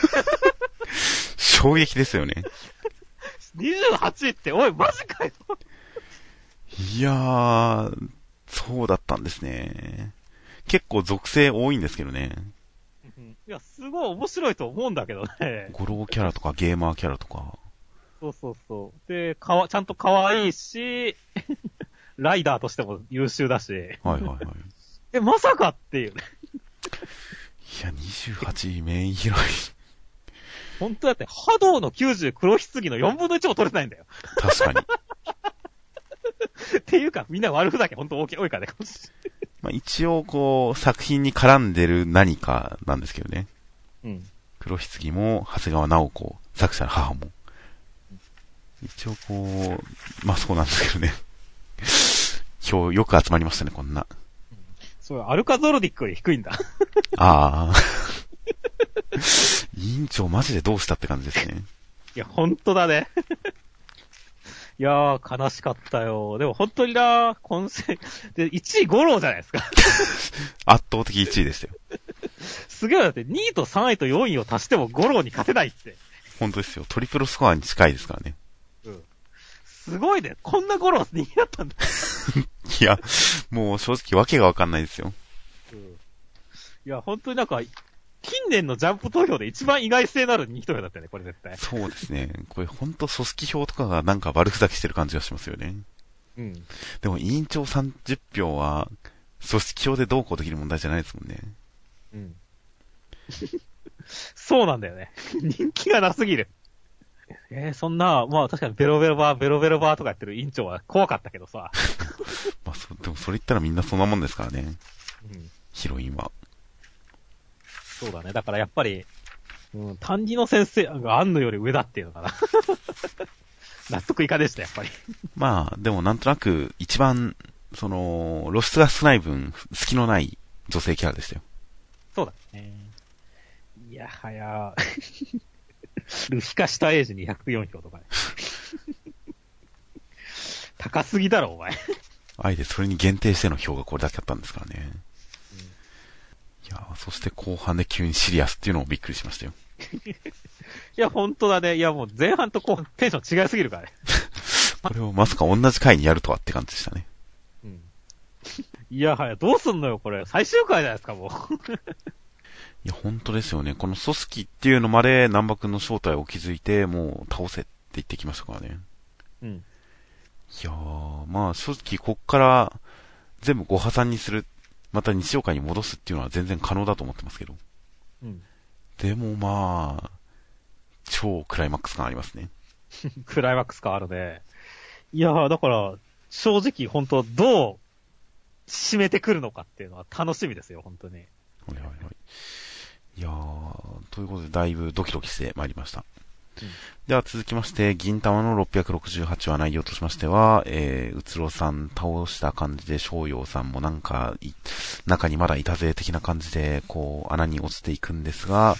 [SPEAKER 3] 衝撃ですよね。
[SPEAKER 2] にじゅうはちいって、おい、マジかよ。
[SPEAKER 3] いやー、そうだったんですね。結構属性多いんですけどね。
[SPEAKER 2] いや、すごい面白いと思うんだけどね。
[SPEAKER 3] ゴローキャラとかゲーマーキャラとか。
[SPEAKER 2] そうそうそう。で、かわ、ちゃんと可愛いし、ライダーとしても優秀だし。はい
[SPEAKER 3] はいはい。
[SPEAKER 2] え、まさかっていうね。
[SPEAKER 3] いや、にじゅうはちいメインヒロイン。
[SPEAKER 2] 本当だって、波動のきゅうじゅう黒棺のよんぶんのいちも取れてないんだよ。
[SPEAKER 3] 確かに。
[SPEAKER 2] っていうか、みんな悪ふざけ本当大きい、多いからね。
[SPEAKER 3] まあ一応こう、作品に絡んでる何かなんですけどね。
[SPEAKER 2] うん。
[SPEAKER 3] 黒棺も、長谷川直子、作者の母も。一応こう、まあそうなんですけどね。今日よく集まりましたね、こんな。
[SPEAKER 2] そう、アルカゾルディックより低いんだ。
[SPEAKER 3] ああ。委員長マジでどうしたって感じですね。
[SPEAKER 2] いや、ほんとだね。いやー、悲しかったよ。でも本当にな、今世、で、いちい五郎じゃないですか。
[SPEAKER 3] 圧倒的いちいでしたよ。
[SPEAKER 2] すげえだって、にいとさんいとよんいを足しても五郎に勝てないって。
[SPEAKER 3] 本当ですよ。トリプルスコアに近いですからね。
[SPEAKER 2] うん。すごいね。こんな五郎人気だったんだ。
[SPEAKER 3] いや、もう正直わけがわかんないですよ。
[SPEAKER 2] うん。いや、本当になんか、近年のジャンプ投票で一番意外性のある人気投票だったよね、これ絶対。
[SPEAKER 3] そうですね。これ本当組織票とかがなんか悪ふざけしてる感じがしますよね。
[SPEAKER 2] うん。
[SPEAKER 3] でも委員長さんじゅっぴょうは、組織票でどうこうできる問題じゃないですもんね。
[SPEAKER 2] うん。そうなんだよね。人気がなすぎる。えー、そんな、まあ確かにベロベロバー、ベロベロバーとかやってる委員長は怖かったけどさ。
[SPEAKER 3] まあそ、でもそれ言ったらみんなそんなもんですからね。
[SPEAKER 2] うん。
[SPEAKER 3] ヒロインは。
[SPEAKER 2] そうだね。だからやっぱり、うん、担任の先生がアンヌより上だっていうのかな。納得いかでした、やっぱり。ま
[SPEAKER 3] あ、でもなんとなく、一番、その、露出が少ない分、隙のない女性キャラでしたよ。
[SPEAKER 2] そうだね。いやはや、ルフィ化したエイジにひゃくよんひょうとかね。高すぎだろ、お前。
[SPEAKER 3] あえてそれに限定しての票がこれだけあったんですからね。いや、そして後半で急にシリアスっていうのもびっくりしましたよ。
[SPEAKER 2] いや、ほんとだね。いや、もう前半と後半テンション違いすぎるからね。
[SPEAKER 3] これをまさか同じ回にやるとはって感じでしたね。
[SPEAKER 2] うん。いやはや、どうすんのよ、これ。最終回じゃないですか、もう。
[SPEAKER 3] いや、ほんとですよね。この組織っていうのまで南波くんの正体を築いて、もう倒せって言ってきましたからね。
[SPEAKER 2] うん。
[SPEAKER 3] いやー、まあ正直こっから全部ご破産にする。また日曜会に戻すっていうのは全然可能だと思ってますけど。
[SPEAKER 2] うん。
[SPEAKER 3] でもまあ、超クライマックス感ありますね。
[SPEAKER 2] クライマックス感あるね。いやー、だから、正直本当どう締めてくるのかっていうのは楽しみですよ、本当に。
[SPEAKER 3] はいはいはい。いやー、ということでだいぶドキドキしてまいりました。うん、では続きまして、銀玉のろっぴゃくろくじゅうはち話内容としましては、えー、うつろさん倒した感じで、翔陽さんもなんか、中にまだいたぜ的な感じで、こう、穴に落ちていくんですが、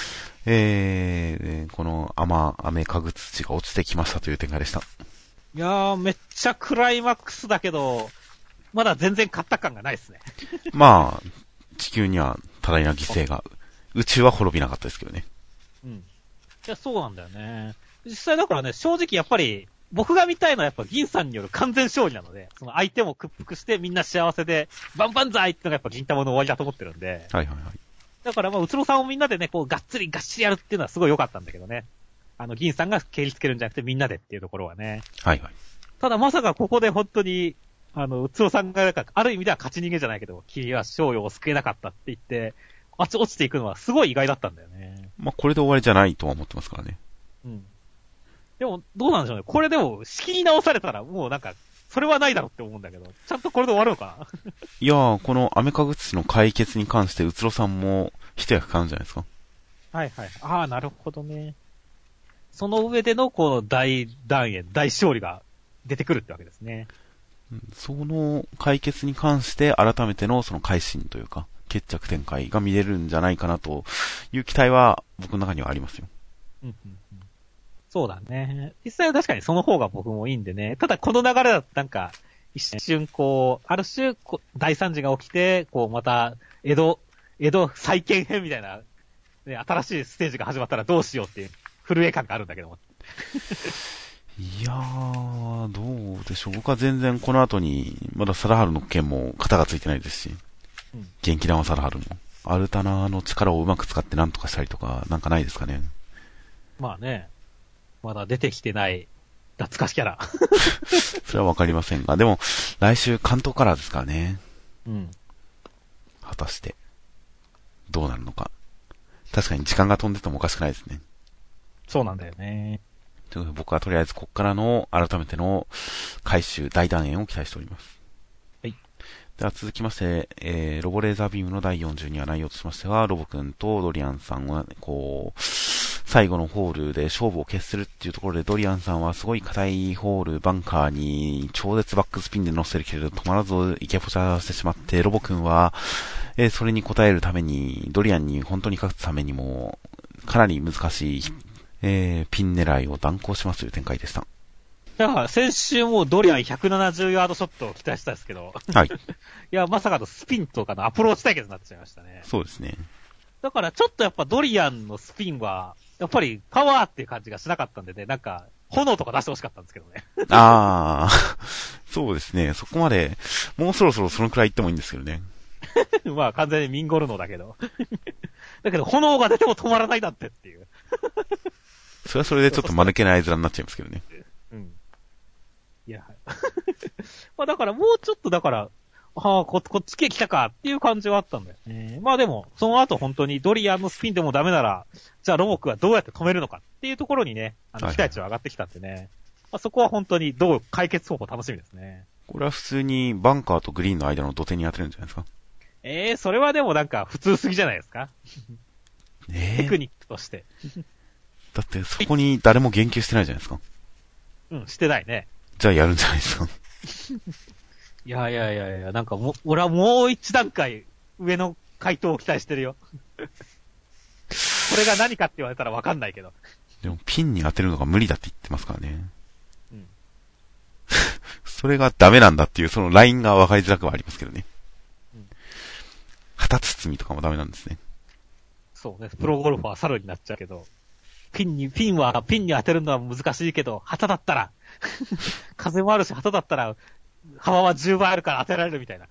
[SPEAKER 3] えー、この雨、雨かぐ土が落ちてきましたという展開でした。
[SPEAKER 2] いやー、めっちゃクライマックスだけど、まだ全然勝った感がないですね。
[SPEAKER 3] まあ、地球には多大な犠牲が、宇宙は滅びなかったですけどね。
[SPEAKER 2] うん。いや、そうなんだよね。実際だからね、正直やっぱり、僕が見たいのはやっぱ銀さんによる完全勝利なので、その相手も屈服してみんな幸せで、バンバンザイってのがやっぱ銀玉の終わりだと思ってるんで。
[SPEAKER 3] はいはいはい。
[SPEAKER 2] だからまあ、うつろさんをみんなでね、こう、がっつりがっしりやるっていうのはすごい良かったんだけどね。あの、銀さんが蹴りつけるんじゃなくてみんなでっていうところはね。
[SPEAKER 3] はいはい。
[SPEAKER 2] ただまさかここで本当に、あの、うつろさんが、ある意味では勝ち逃げじゃないけど、君は翔陽を救えなかったって言って、あっち落ちていくのはすごい意外だったんだよね。
[SPEAKER 3] まあ、これで終わりじゃないとは思ってますからね。
[SPEAKER 2] うん。でも、どうなんでしょうね。これでも、仕切り直されたら、もうなんか、それはないだろうって思うんだけど、ちゃんとこれで終わるのかない
[SPEAKER 3] やー、このアメカグツの解決に関して、うつろさんも一役買うんじゃないですか。
[SPEAKER 2] はいはい。ああ、なるほどね。その上での、この大団円、大勝利が出てくるってわけですね。
[SPEAKER 3] その解決に関して、改めてのその改心というか、決着展開が見れるんじゃないかなという期待は、僕の中にはありますよ。
[SPEAKER 2] うんうんうん、そうだね。実際は確かにその方が僕もいいんでね。ただこの流れだとなんか、一瞬こう、ある種、大惨事が起きて、こうまた、江戸、江戸再建編みたいな、ね、新しいステージが始まったらどうしようっていう、震え感があるんだけども。
[SPEAKER 3] いやー、どうでしょう。僕は全然この後に、まだ貞治の件も型がついてないですし、うん、元気玉貞治も。アルタナの力をうまく使って何とかしたりとか、なんかないですかね。
[SPEAKER 2] まあね。まだ出てきてない懐かしキャラ。
[SPEAKER 3] それはわかりませんが、でも来週関東カラーですからね。
[SPEAKER 2] うん。
[SPEAKER 3] 果たしてどうなるのか。確かに時間が飛んでてもおかしくないですね。
[SPEAKER 2] そうなんだよね。
[SPEAKER 3] ということで僕はとりあえずここからの改めての回収大団円を期待しております。
[SPEAKER 2] はい。
[SPEAKER 3] では続きまして、えー、ロボレーザービームのだいよんじゅうに話内容としましては、ロボ君とドリアンさんはこう最後のホールで勝負を決するっていうところで、ドリアンさんはすごい硬いホール、バンカーに超絶バックスピンで乗せるけれど止まらずイケポチャしてしまって、ロボ君は、えー、それに応えるために、ドリアンに本当に勝つためにも、かなり難しい、えー、ピン狙いを断行しますという展開でした。
[SPEAKER 2] だから先週もドリアンひゃくななじゅうヤードショットを期待したんですけど。
[SPEAKER 3] はい。い
[SPEAKER 2] や、まさかのスピンとかのアプローチ対決になってしまいましたね。
[SPEAKER 3] そうですね。
[SPEAKER 2] だからちょっとやっぱドリアンのスピンは、やっぱりパワーっていう感じがしなかったんでね、なんか、炎とか出してほしかったんですけどね。
[SPEAKER 3] あー、そうですね。そこまで、もうそろそろそのくらい言ってもいいんですけどね。
[SPEAKER 2] まあ完全にミンゴルノだけど。だけど炎が出ても止まらないだってっていう。
[SPEAKER 3] それはそれでちょっと間抜けな絵面になっちゃいますけどね。
[SPEAKER 2] うん。いや、まあだからもうちょっとだから、ああ、こ、こっち来たかっていう感じはあったんだよね。まあでも、その後本当にドリアンのスピンでもダメなら、じゃあロボックはどうやって止めるのかっていうところにね、あの、期待値は上がってきたんでね。はいはい、まあ、そこは本当にどう解決方法楽しみですね。
[SPEAKER 3] これは普通にバンカーとグリーンの間の土手に当てるんじゃないですか。
[SPEAKER 2] ええー、それはでもなんか普通すぎじゃないですか。えー、テクニックとして。
[SPEAKER 3] だってそこに誰も言及してないじゃないですか。
[SPEAKER 2] うん、してないね。
[SPEAKER 3] じゃあやるんじゃないですか。
[SPEAKER 2] いやいやいやいや、なんかもう、俺はもう一段階上の回答を期待してるよ。これが何かって言われたらわかんないけど。
[SPEAKER 3] でもピンに当てるのが無理だって言ってますからね。
[SPEAKER 2] うん。
[SPEAKER 3] それがダメなんだっていうそのラインが分かりづらくはありますけどね。うん。旗包みとかもダメなんですね。
[SPEAKER 2] そうね。プロゴルファー猿になっちゃうけど。ピンに、ピンは、ピンに当てるのは難しいけど、旗だったら、風もあるし、旗だったら、幅はじゅうばいあるから当てられるみたいな。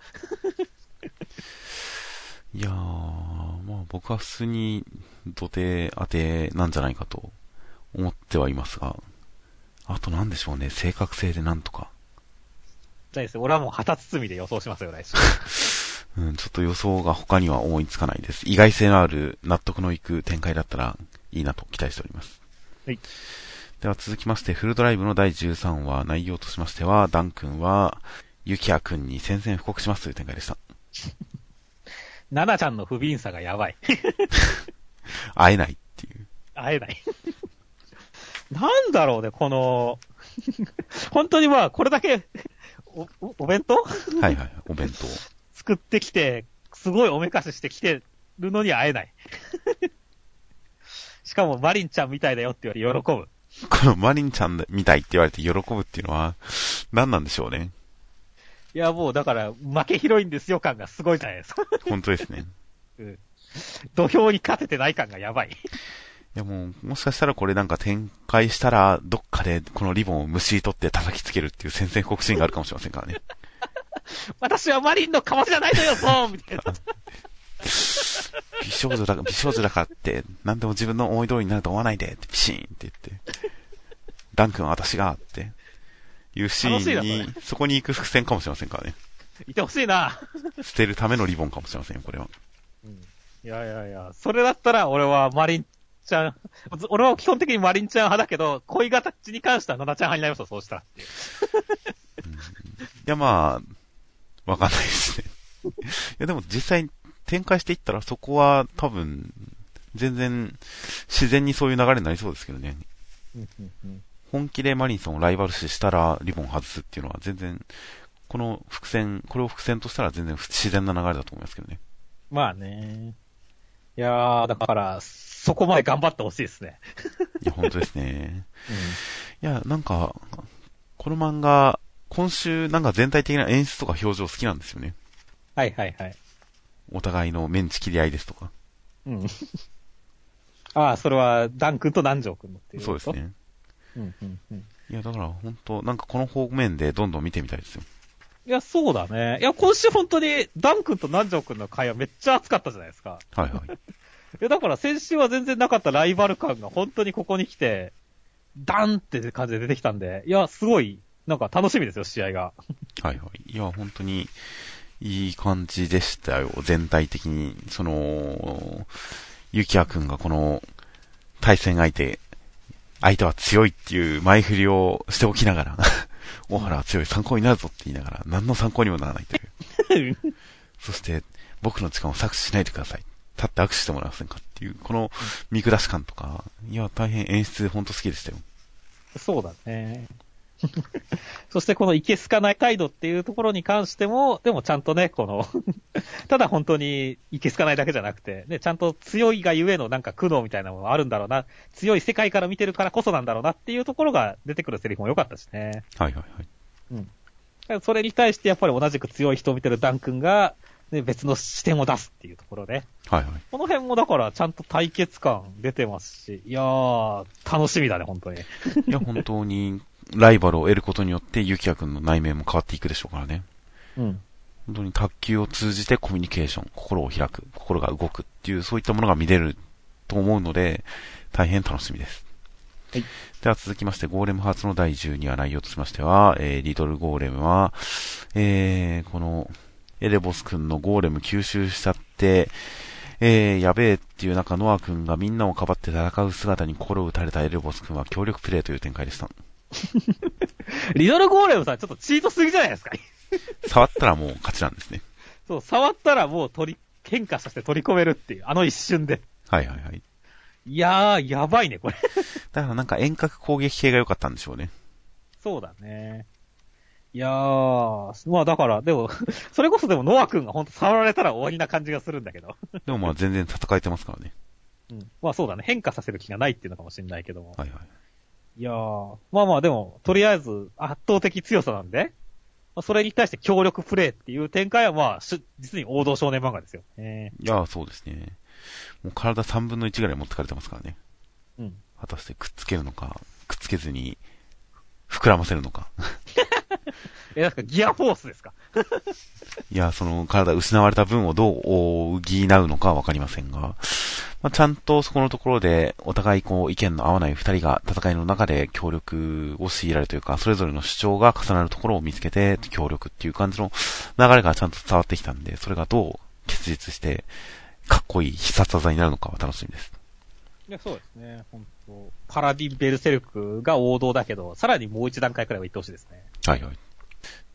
[SPEAKER 3] いやー、まあ僕は普通に土手当てなんじゃないかと思ってはいますが、あとなんでしょうね、正確性でなんとか。
[SPEAKER 2] ないですよ。俺はもう旗包みで予想しますよ、来週。
[SPEAKER 3] うん、ちょっと予想が他には思いつかないです。意外性のある納得のいく展開だったらいいなと期待しております。
[SPEAKER 2] はい。
[SPEAKER 3] では続きまして、フルドライブのだいじゅうさん話内容としましては、ダン君は、 ゆきやくんに宣戦布告しますという展開でした。
[SPEAKER 2] ナナちゃんの不憫さがやばい。
[SPEAKER 3] 会えないっていう。
[SPEAKER 2] 会えない。なんだろうね、この、本当にまあ、これだけ、お、お、お弁当
[SPEAKER 3] はいはい、お弁当。
[SPEAKER 2] 作ってきて、すごいおめかししてきてるのに会えない。しかもマリンちゃんみたいだよって言われ喜ぶ。
[SPEAKER 3] このマリンちゃんみたいって言われて喜ぶっていうのは、何なんでしょうね。
[SPEAKER 2] いやもうだから、負け広いんですよ感がすごいじゃないですか。
[SPEAKER 3] 本当ですね。
[SPEAKER 2] うん。土俵に勝ててない感がやばい。
[SPEAKER 3] いやもう、もしかしたらこれなんか展開したら、どっかでこのリボンをむしり取って叩きつけるっていう宣戦布告シーンがあるかもしれませんからね。
[SPEAKER 2] 私はマリンのかわしじゃないのよ、そうみたいな。
[SPEAKER 3] 美少女だ、美少女だからって、何でも自分の思い通りになると思わないで、ってピシーンって言って、ダン君は私が、っていうシーンに、そこに行く伏線かもしれませんからね。
[SPEAKER 2] いてほしいな。
[SPEAKER 3] 捨てるためのリボンかもしれませんよ、これは。
[SPEAKER 2] うん、いやいやいや、それだったら俺はマリンちゃん、俺は基本的にマリンちゃん派だけど、恋形に関してはナナちゃん派になりますよ、そうしたらっていう。
[SPEAKER 3] うん、いやまあ、わかんないですね。いやでも実際展開していったらそこは多分、全然自然にそういう流れになりそうですけどね。
[SPEAKER 2] うんうんうん、
[SPEAKER 3] 本気でマリンさんをライバル視したらリボン外すっていうのは全然、この伏線、これを伏線としたら全然自然な流れだと思いますけどね。
[SPEAKER 2] まあね。いやー、だから、そこまで頑張ってほしいですね。
[SPEAKER 3] いや、本当ですね。うん、いや、なんか、この漫画、今週なんか全体的な演出とか表情好きなんですよね。
[SPEAKER 2] はいはいはい。
[SPEAKER 3] お互いのメンチ切り合いですとか。
[SPEAKER 2] うん。ああ、それは、ダン君と南條君のっていう。
[SPEAKER 3] そうですね。
[SPEAKER 2] うんうんうん。
[SPEAKER 3] いや、だから本当なんかこの方面でどんどん見てみたいですよ。
[SPEAKER 2] いや、そうだね。いや、今週本当に、ダン君と南條君の会話めっちゃ熱かったじゃないですか。
[SPEAKER 3] はいはい。
[SPEAKER 2] いや、だから先週は全然なかったライバル感が本当にここに来て、ダンって感じで出てきたんで、いや、すごい、なんか楽しみですよ、試合が。
[SPEAKER 3] はいはい。いや、本当に、いい感じでしたよ、全体的に。その、ゆきやくんがこの、対戦相手、相手は強いっていう前振りをしておきながら、大原は強い、参考になるぞって言いながら、何の参考にもならないという。そして、僕の時間を搾取しないでください。立って握手してもらえませんかっていう、この見下し感とか、いや、大変演出ほんと好きでしたよ。
[SPEAKER 2] そうだね。そしてこのいけすかない態度っていうところに関しても、でもちゃんとね、この、ただ本当にいけすかないだけじゃなくて、ね、ちゃんと強いがゆえのなんか苦悩みたいなものがあるんだろうな、強い世界から見てるからこそなんだろうなっていうところが出てくるセリフも良かったしね。
[SPEAKER 3] はいはいはい。
[SPEAKER 2] うん。それに対してやっぱり同じく強い人を見てるダン君が、ね、別の視点を出すっていうところで。
[SPEAKER 3] はいはい。
[SPEAKER 2] この辺もだからちゃんと対決感出てますし、いやー、楽しみだね、本当に。い
[SPEAKER 3] や、本当に、ライバルを得ることによって、ゆきやくんの内面も変わっていくでしょうからね。
[SPEAKER 2] うん。
[SPEAKER 3] 本当に卓球を通じてコミュニケーション、心を開く、心が動くっていう、そういったものが見れると思うので、大変楽しみです。はい。では続きまして、ゴーレムハーツのだいじゅうにわ内容としましては、えー、リトルゴーレムは、えー、この、エレボス君のゴーレム吸収しちゃって、えー、やべえっていう中、ノア君がみんなをかばって戦う姿に心を打たれたエレボス君は協力プレイという展開でした。
[SPEAKER 2] リトルゴーレムさんちょっとチートすぎじゃないですか。
[SPEAKER 3] 触ったらもう勝ちなんですね。
[SPEAKER 2] そう、触ったらもう取り、変化させて取り込めるっていう、あの一瞬で。
[SPEAKER 3] はいはいはい。
[SPEAKER 2] いやー、やばいね、これ。
[SPEAKER 3] だからなんか遠隔攻撃系が良かったんでしょうね。
[SPEAKER 2] そうだね。いやー、まあだから、でも、それこそでもノア君がほんと触られたら終わりな感じがするんだけど。
[SPEAKER 3] でもまあ全然戦えてますからね。
[SPEAKER 2] うん。まあそうだね。変化させる気がないっていうのかもしれないけども。
[SPEAKER 3] はいはい。
[SPEAKER 2] いやー、まあまあでも、とりあえず圧倒的強さなんで、まあ、それに対して協力プレイっていう展開はまあ、実に王道少年漫画ですよ。え
[SPEAKER 3] ー、いやーそうですね。もう体さんぶんのいちぐらい持ってかれてますからね。
[SPEAKER 2] うん。
[SPEAKER 3] 果たしてくっつけるのか、くっつけずに膨らませるのか。
[SPEAKER 2] え、なんかギアフォースですか？
[SPEAKER 3] いや、その体失われた分をどう補うのかはわかりませんが、まあ、ちゃんとそこのところでお互いこう意見の合わない二人が戦いの中で協力を強いられるというか、それぞれの主張が重なるところを見つけて協力っていう感じの流れがちゃんと伝わってきたんで、それがどう結実してかっこいい必殺技になるのかは楽しみです。
[SPEAKER 2] いや、そうですね。本当パラディンベルセルクが王道だけど、さらにもう一段階くらいは行ってほしいですね。
[SPEAKER 3] はいはい。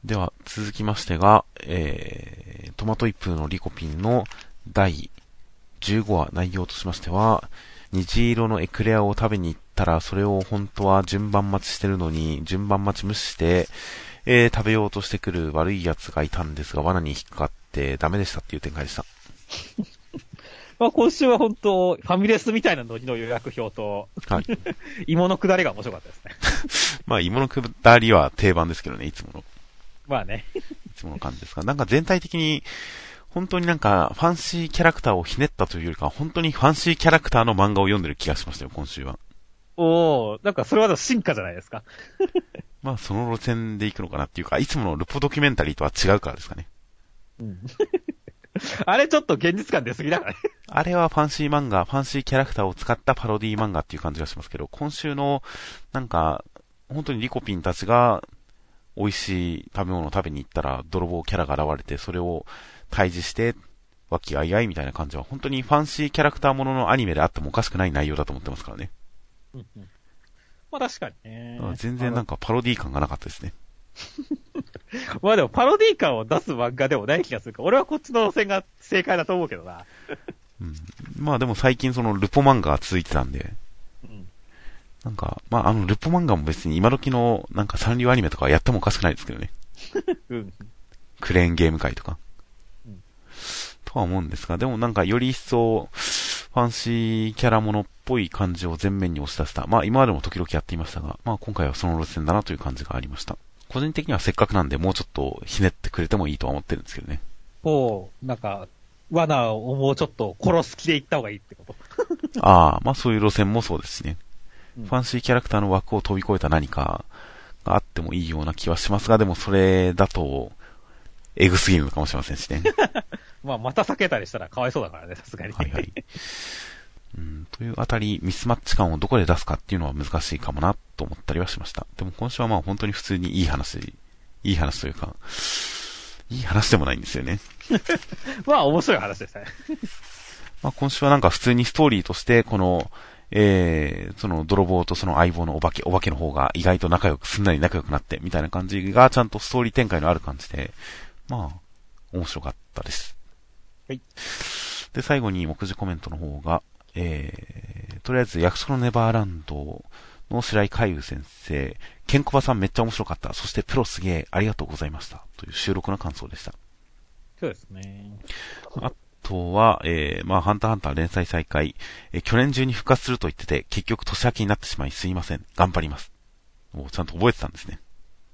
[SPEAKER 3] では、続きましてが、えー、トマト一風のリコピンのだいじゅうごわ、内容としましては、虹色のエクレアを食べに行ったら、それを本当は順番待ちしてるのに、順番待ち無視して、えー、食べようとしてくる悪い奴がいたんですが、罠に引っかかってダメでしたっていう展開でした。
[SPEAKER 2] まあ今週は本当、ファミレスみたいなノリの予約表と、はい、芋の下りが面白かったですね。
[SPEAKER 3] まあ芋の下りは定番ですけどね、いつもの。
[SPEAKER 2] まあね。
[SPEAKER 3] いつもの感じですが、なんか全体的に、本当になんかファンシーキャラクターをひねったというよりか、本当にファンシーキャラクターの漫画を読んでる気がしましたよ、今週は。
[SPEAKER 2] おー、なんかそれは進化じゃないですか。
[SPEAKER 3] まあその路線で行くのかなっていうか、いつものルポドキュメンタリーとは違うからですかね。
[SPEAKER 2] うん。あれちょっと現実感出すぎだからね。
[SPEAKER 3] あれはファンシー漫画、ファンシーキャラクターを使ったパロディ漫画っていう感じがしますけど、今週の、なんか、本当にリコピンたちが、美味しい食べ物を食べに行ったら、泥棒キャラが現れて、それを退治して、和気あいあいみたいな感じは、本当にファンシーキャラクターもののアニメであってもおかしくない内容だと思ってますからね。
[SPEAKER 2] うんうん、まあ確かにね。
[SPEAKER 3] 全然なんかパロディ感がなかったですね。
[SPEAKER 2] まあでもパロディ感を出す漫画でもない気がするから、俺はこっちの路線が正解だと思うけどな。
[SPEAKER 3] うん、まあでも最近そのルポ漫画が続いてたんで、うん、なんか、まああのルポ漫画も別に今時のなんか三流アニメとかやってもおかしくないですけどね。うん、クレーンゲーム界とか、うん。とは思うんですが、でもなんかより一層ファンシーキャラものっぽい感じを前面に押し出した。まあ今までも時々やっていましたが、まあ今回はその路線だなという感じがありました。個人的にはせっかくなんでもうちょっとひねってくれてもいいとは思ってるんですけどね。
[SPEAKER 2] おう、なんか、罠をもうちょっと殺す気で行った方がいいってこと
[SPEAKER 3] ああ、まあそういう路線もそうですしね、うん。ファンシーキャラクターの枠を飛び越えた何かがあってもいいような気はしますが、でもそれだと、エグすぎるのかもしれませんしね。
[SPEAKER 2] まあまた避けたりしたらかわいそうだからね、さすがに。
[SPEAKER 3] はいはい。うん、というあたり、ミスマッチ感をどこで出すかっていうのは難しいかもなと思ったりはしました。でも今週はまあ本当に普通にいい話、いい話というか、いい話でもないんですよね。
[SPEAKER 2] まあ面白い話でしたね。
[SPEAKER 3] まあ今週はなんか普通にストーリーとして、この、えー、その泥棒とその相棒のお化け、お化けの方が意外と仲良く、すんなり仲良くなって、みたいな感じがちゃんとストーリー展開のある感じで、まあ、面白かったです。
[SPEAKER 2] はい。
[SPEAKER 3] で、最後に目次コメントの方が、えー、とりあえず約束のネバーランドの白井海優先生、ケンコバさんめっちゃ面白かった。そしてプロすげえありがとうございました。という収録の感想でした。
[SPEAKER 2] そうですね。
[SPEAKER 3] あとは、えー、まあ、ハンターハンター連載再開、えー、去年中に復活すると言ってて、結局年明けになってしまいすいません。頑張ります。もうちゃんと覚えてたんですね。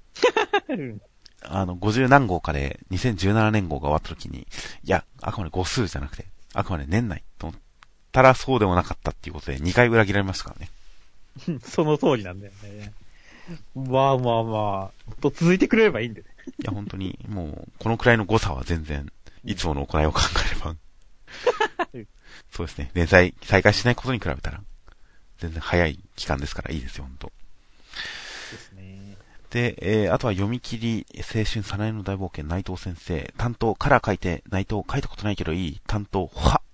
[SPEAKER 3] あの、ごじゅうなんごうかでにせんじゅうななねん号が終わった時に、いや、あくまで語数じゃなくて、あくまで年内と思ったらそうでもなかったっていうことでにかい裏切られましたから
[SPEAKER 2] ね。その通りなんだよね。まあまあまあ、と続いてくれればいいんでね。
[SPEAKER 3] いや本当に、もう、このくらいの誤差は全然、いつもの行いを考えれば。そうですね。連載再開しないことに比べたら、全然早い期間ですからいいですよ、本当。
[SPEAKER 2] ですね。
[SPEAKER 3] で、えー、あとは読み切り、青春さなえの大冒険、内藤先生、担当、カラー書いて、内藤書いたことないけどいい、担当、ほは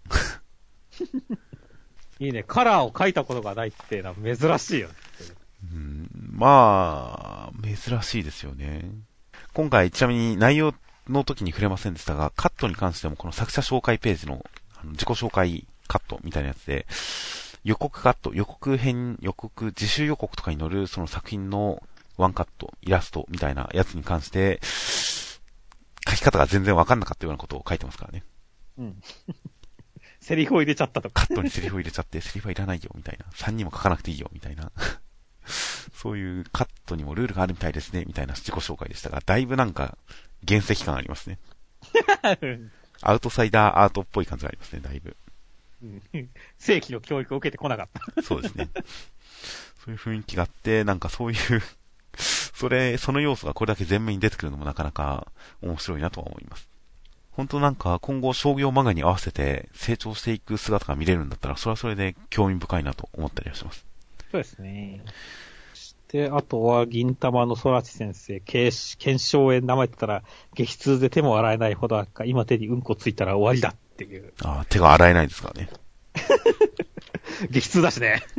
[SPEAKER 2] いいね、カラーを書いたことがないっていうのは珍しいよね。
[SPEAKER 3] うん、まあ、珍しいですよね。今回、ちなみに内容の時に触れませんでしたが、カットに関してもこの作者紹介ページの、あの自己紹介カットみたいなやつで、予告カット、予告編、予告、自主予告とかに載るその作品のワンカット、イラストみたいなやつに関して、書き方が全然わかんなかったようなことを書いてますからね。
[SPEAKER 2] うん。セリフを入れちゃったとか。
[SPEAKER 3] カットにセリフを入れちゃって、セリフはいらないよ、みたいな。さんにんも書かなくていいよ、みたいな。そういうカットにもルールがあるみたいですね、みたいな自己紹介でしたが、だいぶなんか、原石感ありますね。アウトサイダーアートっぽい感じがありますね、だいぶ。
[SPEAKER 2] 正規の教育を受けてこなかった。
[SPEAKER 3] そうですね。そういう雰囲気があって、なんかそういう、それ、その要素がこれだけ前面に出てくるのもなかなか面白いなとは思います。本当なんか今後商業漫画に合わせて成長していく姿が見れるんだったら、それはそれで興味深いなと思ったりはします。
[SPEAKER 2] そうですね。そして、あとは銀玉の空知先生、検証炎舐めてたら激痛で手も洗えないほど悪化、今手にうんこついたら終わりだっていう。
[SPEAKER 3] ああ、手が洗えないですからね。
[SPEAKER 2] 激痛だしね。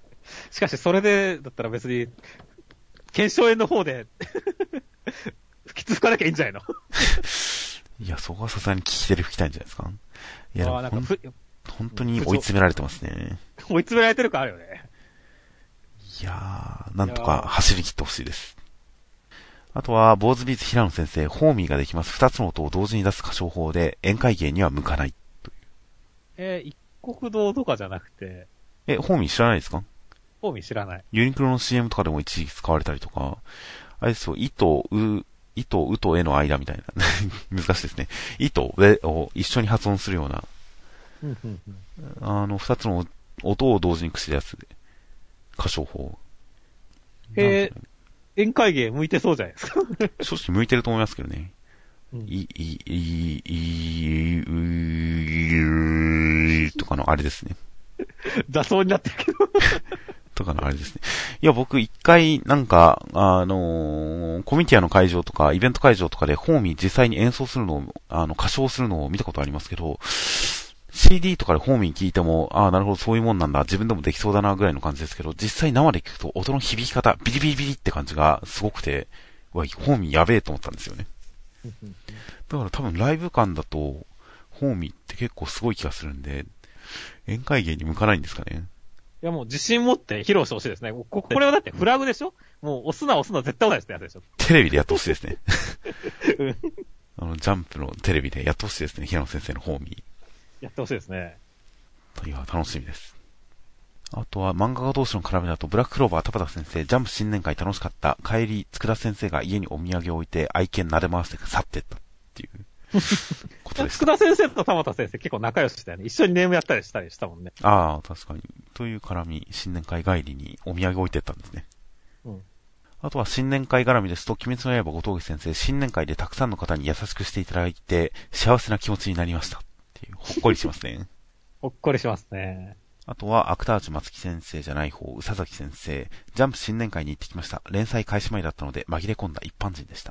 [SPEAKER 2] しかしそれでだったら別に検証炎の方で化きつ吹かなきゃいいんじゃないの？
[SPEAKER 3] いや、そこはさすがに聞き手で吹きたいんじゃないですか。いや、でも
[SPEAKER 2] あなんかふ
[SPEAKER 3] 本当に追い詰められてますね。
[SPEAKER 2] 追い詰められてる感あるよね。
[SPEAKER 3] いやー、なんとか走り切ってほしいです。あとは、坊主ビーズ平野先生、ホーミーができます。二つの音を同時に出す歌唱法で、宴会芸には向かない。という
[SPEAKER 2] えー、一国堂とかじゃなくて。
[SPEAKER 3] え、ホーミー知らないですか？
[SPEAKER 2] ホーミー知らない。
[SPEAKER 3] ユニクロの シーエム とかでも一時期使われたりとか、あれですよ、いとう、いとうとえの間みたいな。難しいですね。いとうを一緒に発音するような、
[SPEAKER 2] うんうんうん、
[SPEAKER 3] あの、二つの音を同時に口でやつで、歌唱法。
[SPEAKER 2] えー、宴会芸向いてそうじゃないですか。
[SPEAKER 3] 正直向いてると思いますけどね。
[SPEAKER 2] うん、
[SPEAKER 3] い、い、い、い、う、とかのあれですね。
[SPEAKER 2] 雑音になってるけど。
[SPEAKER 3] とかのあれですね。いや、僕一回、なんか、あのー、コミティアの会場とか、イベント会場とかで、ホーミー実際に演奏するのを、あの、歌唱するのを見たことありますけど、シーディー とかでホーミー聞いても、ああ、なるほど、そういうもんなんだ、自分でもできそうだな、ぐらいの感じですけど、実際生で聞くと、音の響き方、ビリビリビリって感じがすごくて、うわ、ホーミーやべえと思ったんですよね。だから多分ライブ感だと、ホーミーって結構すごい気がするんで、宴会芸に向かないんですかね。
[SPEAKER 2] いやもう自信持って披露してほしいですね。こ、これはだってフラグでしょ？もう押すな押すな絶対押さないってやつでしょ。
[SPEAKER 3] テレビでやってほしいですね。あの、ジャンプのテレビでやってほしいですね。平野先生のホーミー。
[SPEAKER 2] やってほしいですね。
[SPEAKER 3] いや、楽しみです。あとは漫画家同士の絡みだと、ブラッククローバー田畑先生、ジャンプ新年会楽しかった。帰り、佃先生が家にお土産を置いて、愛犬撫で回して去っていったっていうことです。
[SPEAKER 2] 佃先生と田畑先生結構仲良しだよね。一緒にネームやったりしたりしたもんね。
[SPEAKER 3] ああ、確かに。という絡み、新年会帰りにお土産を置いてったんですね。
[SPEAKER 2] うん。
[SPEAKER 3] あとは新年会絡みですと、鬼滅の刃後藤家先生、新年会でたくさんの方に優しくしていただいて、幸せな気持ちになりました。っていう、ほっこりしますね。
[SPEAKER 2] ほっこりしますね。
[SPEAKER 3] あとは、アクタージュ松木先生じゃない方、宇佐崎先生、ジャンプ新年会に行ってきました。連載開始前だったので、紛れ込んだ一般人でした。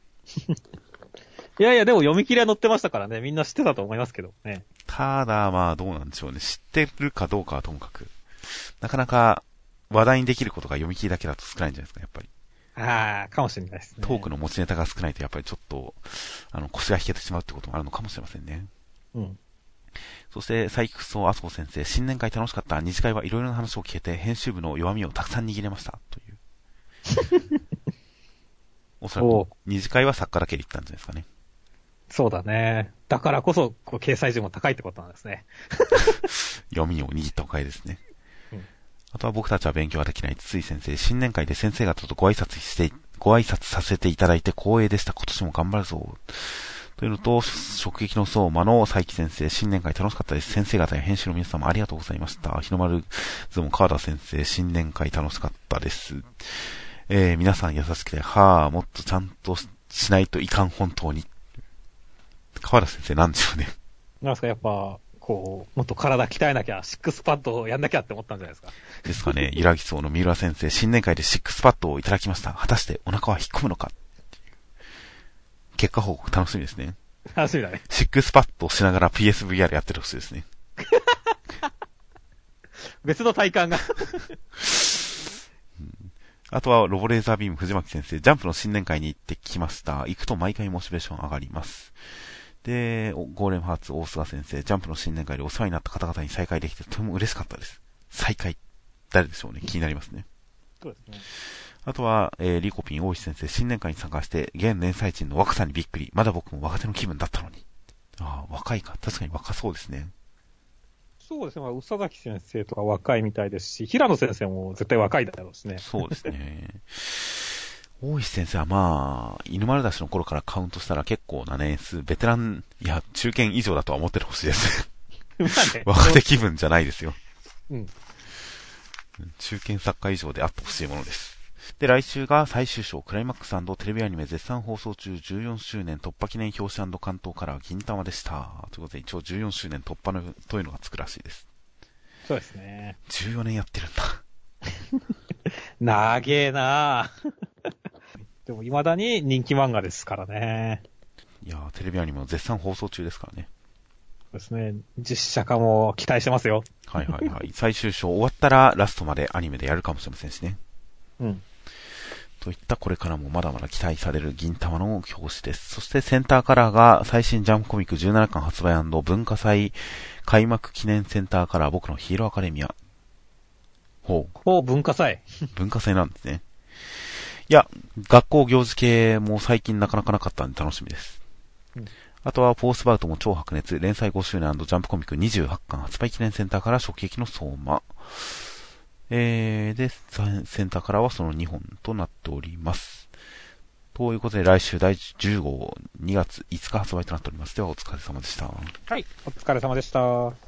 [SPEAKER 2] いやいや、でも読み切りは載ってましたからね、みんな知ってたと思いますけどね。
[SPEAKER 3] ただ、まあ、どうなんでしょうね。知ってるかどうかはともかく、なかなか話題にできることが読み切りだけだと少ないんじゃないですか、やっぱり。
[SPEAKER 2] ああ、かもしれないですね。
[SPEAKER 3] トークの持ちネタが少ないと、やっぱりちょっと、あの、腰が引けてしまうってこともあるのかもしれませんね。
[SPEAKER 2] うん。そ
[SPEAKER 3] して、サイクソーアスコ先生、新年会楽しかった。二次会はいろいろな話を聞けて、編集部の弱みをたくさん握れました。という。おそらく、二次会は作家だけで言ったんじゃないですかね。
[SPEAKER 2] そうだね。だからこそ、こう、掲載順も高いってことなんですね。
[SPEAKER 3] 読みを握ったおかげですね。
[SPEAKER 2] うん、
[SPEAKER 3] あとは僕たちは勉強ができない筒井先生、新年会で先生方とご挨拶して、ご挨拶させていただいて光栄でした。今年も頑張るぞ。というのと、直撃の相馬の佐伯先生、新年会楽しかったです。先生方や編集の皆様ありがとうございました。日の丸ズモ川田先生、新年会楽しかったです。えー、皆さん優しくて、はぁ、もっとちゃんとしないといかん、本当に。川田先生なんでしょうね。
[SPEAKER 2] なんですか、やっぱ、こう、もっと体鍛えなきゃ、シックスパッドをやんなきゃって思ったんじゃないですか。
[SPEAKER 3] ですかね、ゆらぎそうの三浦先生、新年会でシックスパッドをいただきました。果たしてお腹は引っ込むのか。結果報告楽しみですね。
[SPEAKER 2] 楽しみだね。
[SPEAKER 3] シックスパッドをしながら ピーエスブイアール やっててほしいですね。
[SPEAKER 2] 別の体感が、
[SPEAKER 3] うん。あとはロボレーザービーム藤巻先生、ジャンプの新年会に行ってきました。行くと毎回モチベーション上がります。で、ゴーレムハーツ大菅先生、ジャンプの新年会でお世話になった方々に再会できてとても嬉しかったです。再会。誰でしょうね。気になりますね。
[SPEAKER 2] そうですね。
[SPEAKER 3] あとは、えー、リコピン大石先生、新年会に参加して、現年祭人の若さにびっくり。まだ僕も若手の気分だったのに。ああ、若いか。確かに若そうですね。
[SPEAKER 2] そうですね。まあ、宇佐崎先生とか若いみたいですし、平野先生も絶対若いだろうしね。
[SPEAKER 3] そうですね。大石先生はまあ、犬丸出しの頃からカウントしたら結構な年数、ベテラン、いや、中堅以上だとは思っててほしいです。まあね、若手気分じゃないですよ。うん。中堅作家以上であってほしいものです。で、来週が最終章、クライマックス&テレビアニメ絶賛放送中じゅうよんしゅうねん突破記念表紙&関東カラー銀玉でした。ということで、一応じゅうよんしゅうねん突破のというのがつくらしいです。
[SPEAKER 2] そうですね。
[SPEAKER 3] じゅうよねんやってるんだ。
[SPEAKER 2] なげーなぁ。でも未だに人気漫画ですからね。
[SPEAKER 3] いやー、テレビアニメも絶賛放送中ですからね。
[SPEAKER 2] そうですね。実写化も期待してますよ。
[SPEAKER 3] はいはいはい。最終章終わったらラストまでアニメでやるかもしれませんしね。
[SPEAKER 2] うん。
[SPEAKER 3] とといったこれからもまだまだ期待される銀玉の表紙です。そしてセンターカラーが最新ジャンプコミックじゅうななかん発売&文化祭開幕記念センターカラー僕のヒーローアカデミア。ほう。
[SPEAKER 2] ほう、文化祭。
[SPEAKER 3] 文化祭なんですね。いや、学校行事系も最近なかなかなかったんで楽しみです。うん、あとはフォースバウトも超白熱、連載ごしゅうねん&ジャンプコミックにじゅうはちかん発売記念センターから直撃の相馬。えー、で、センターからはそのにほんとなっております。ということで来週だいじゅうごうにがついつか発売となっております。ではお疲れ様でした。
[SPEAKER 2] はい、お疲れ様でした。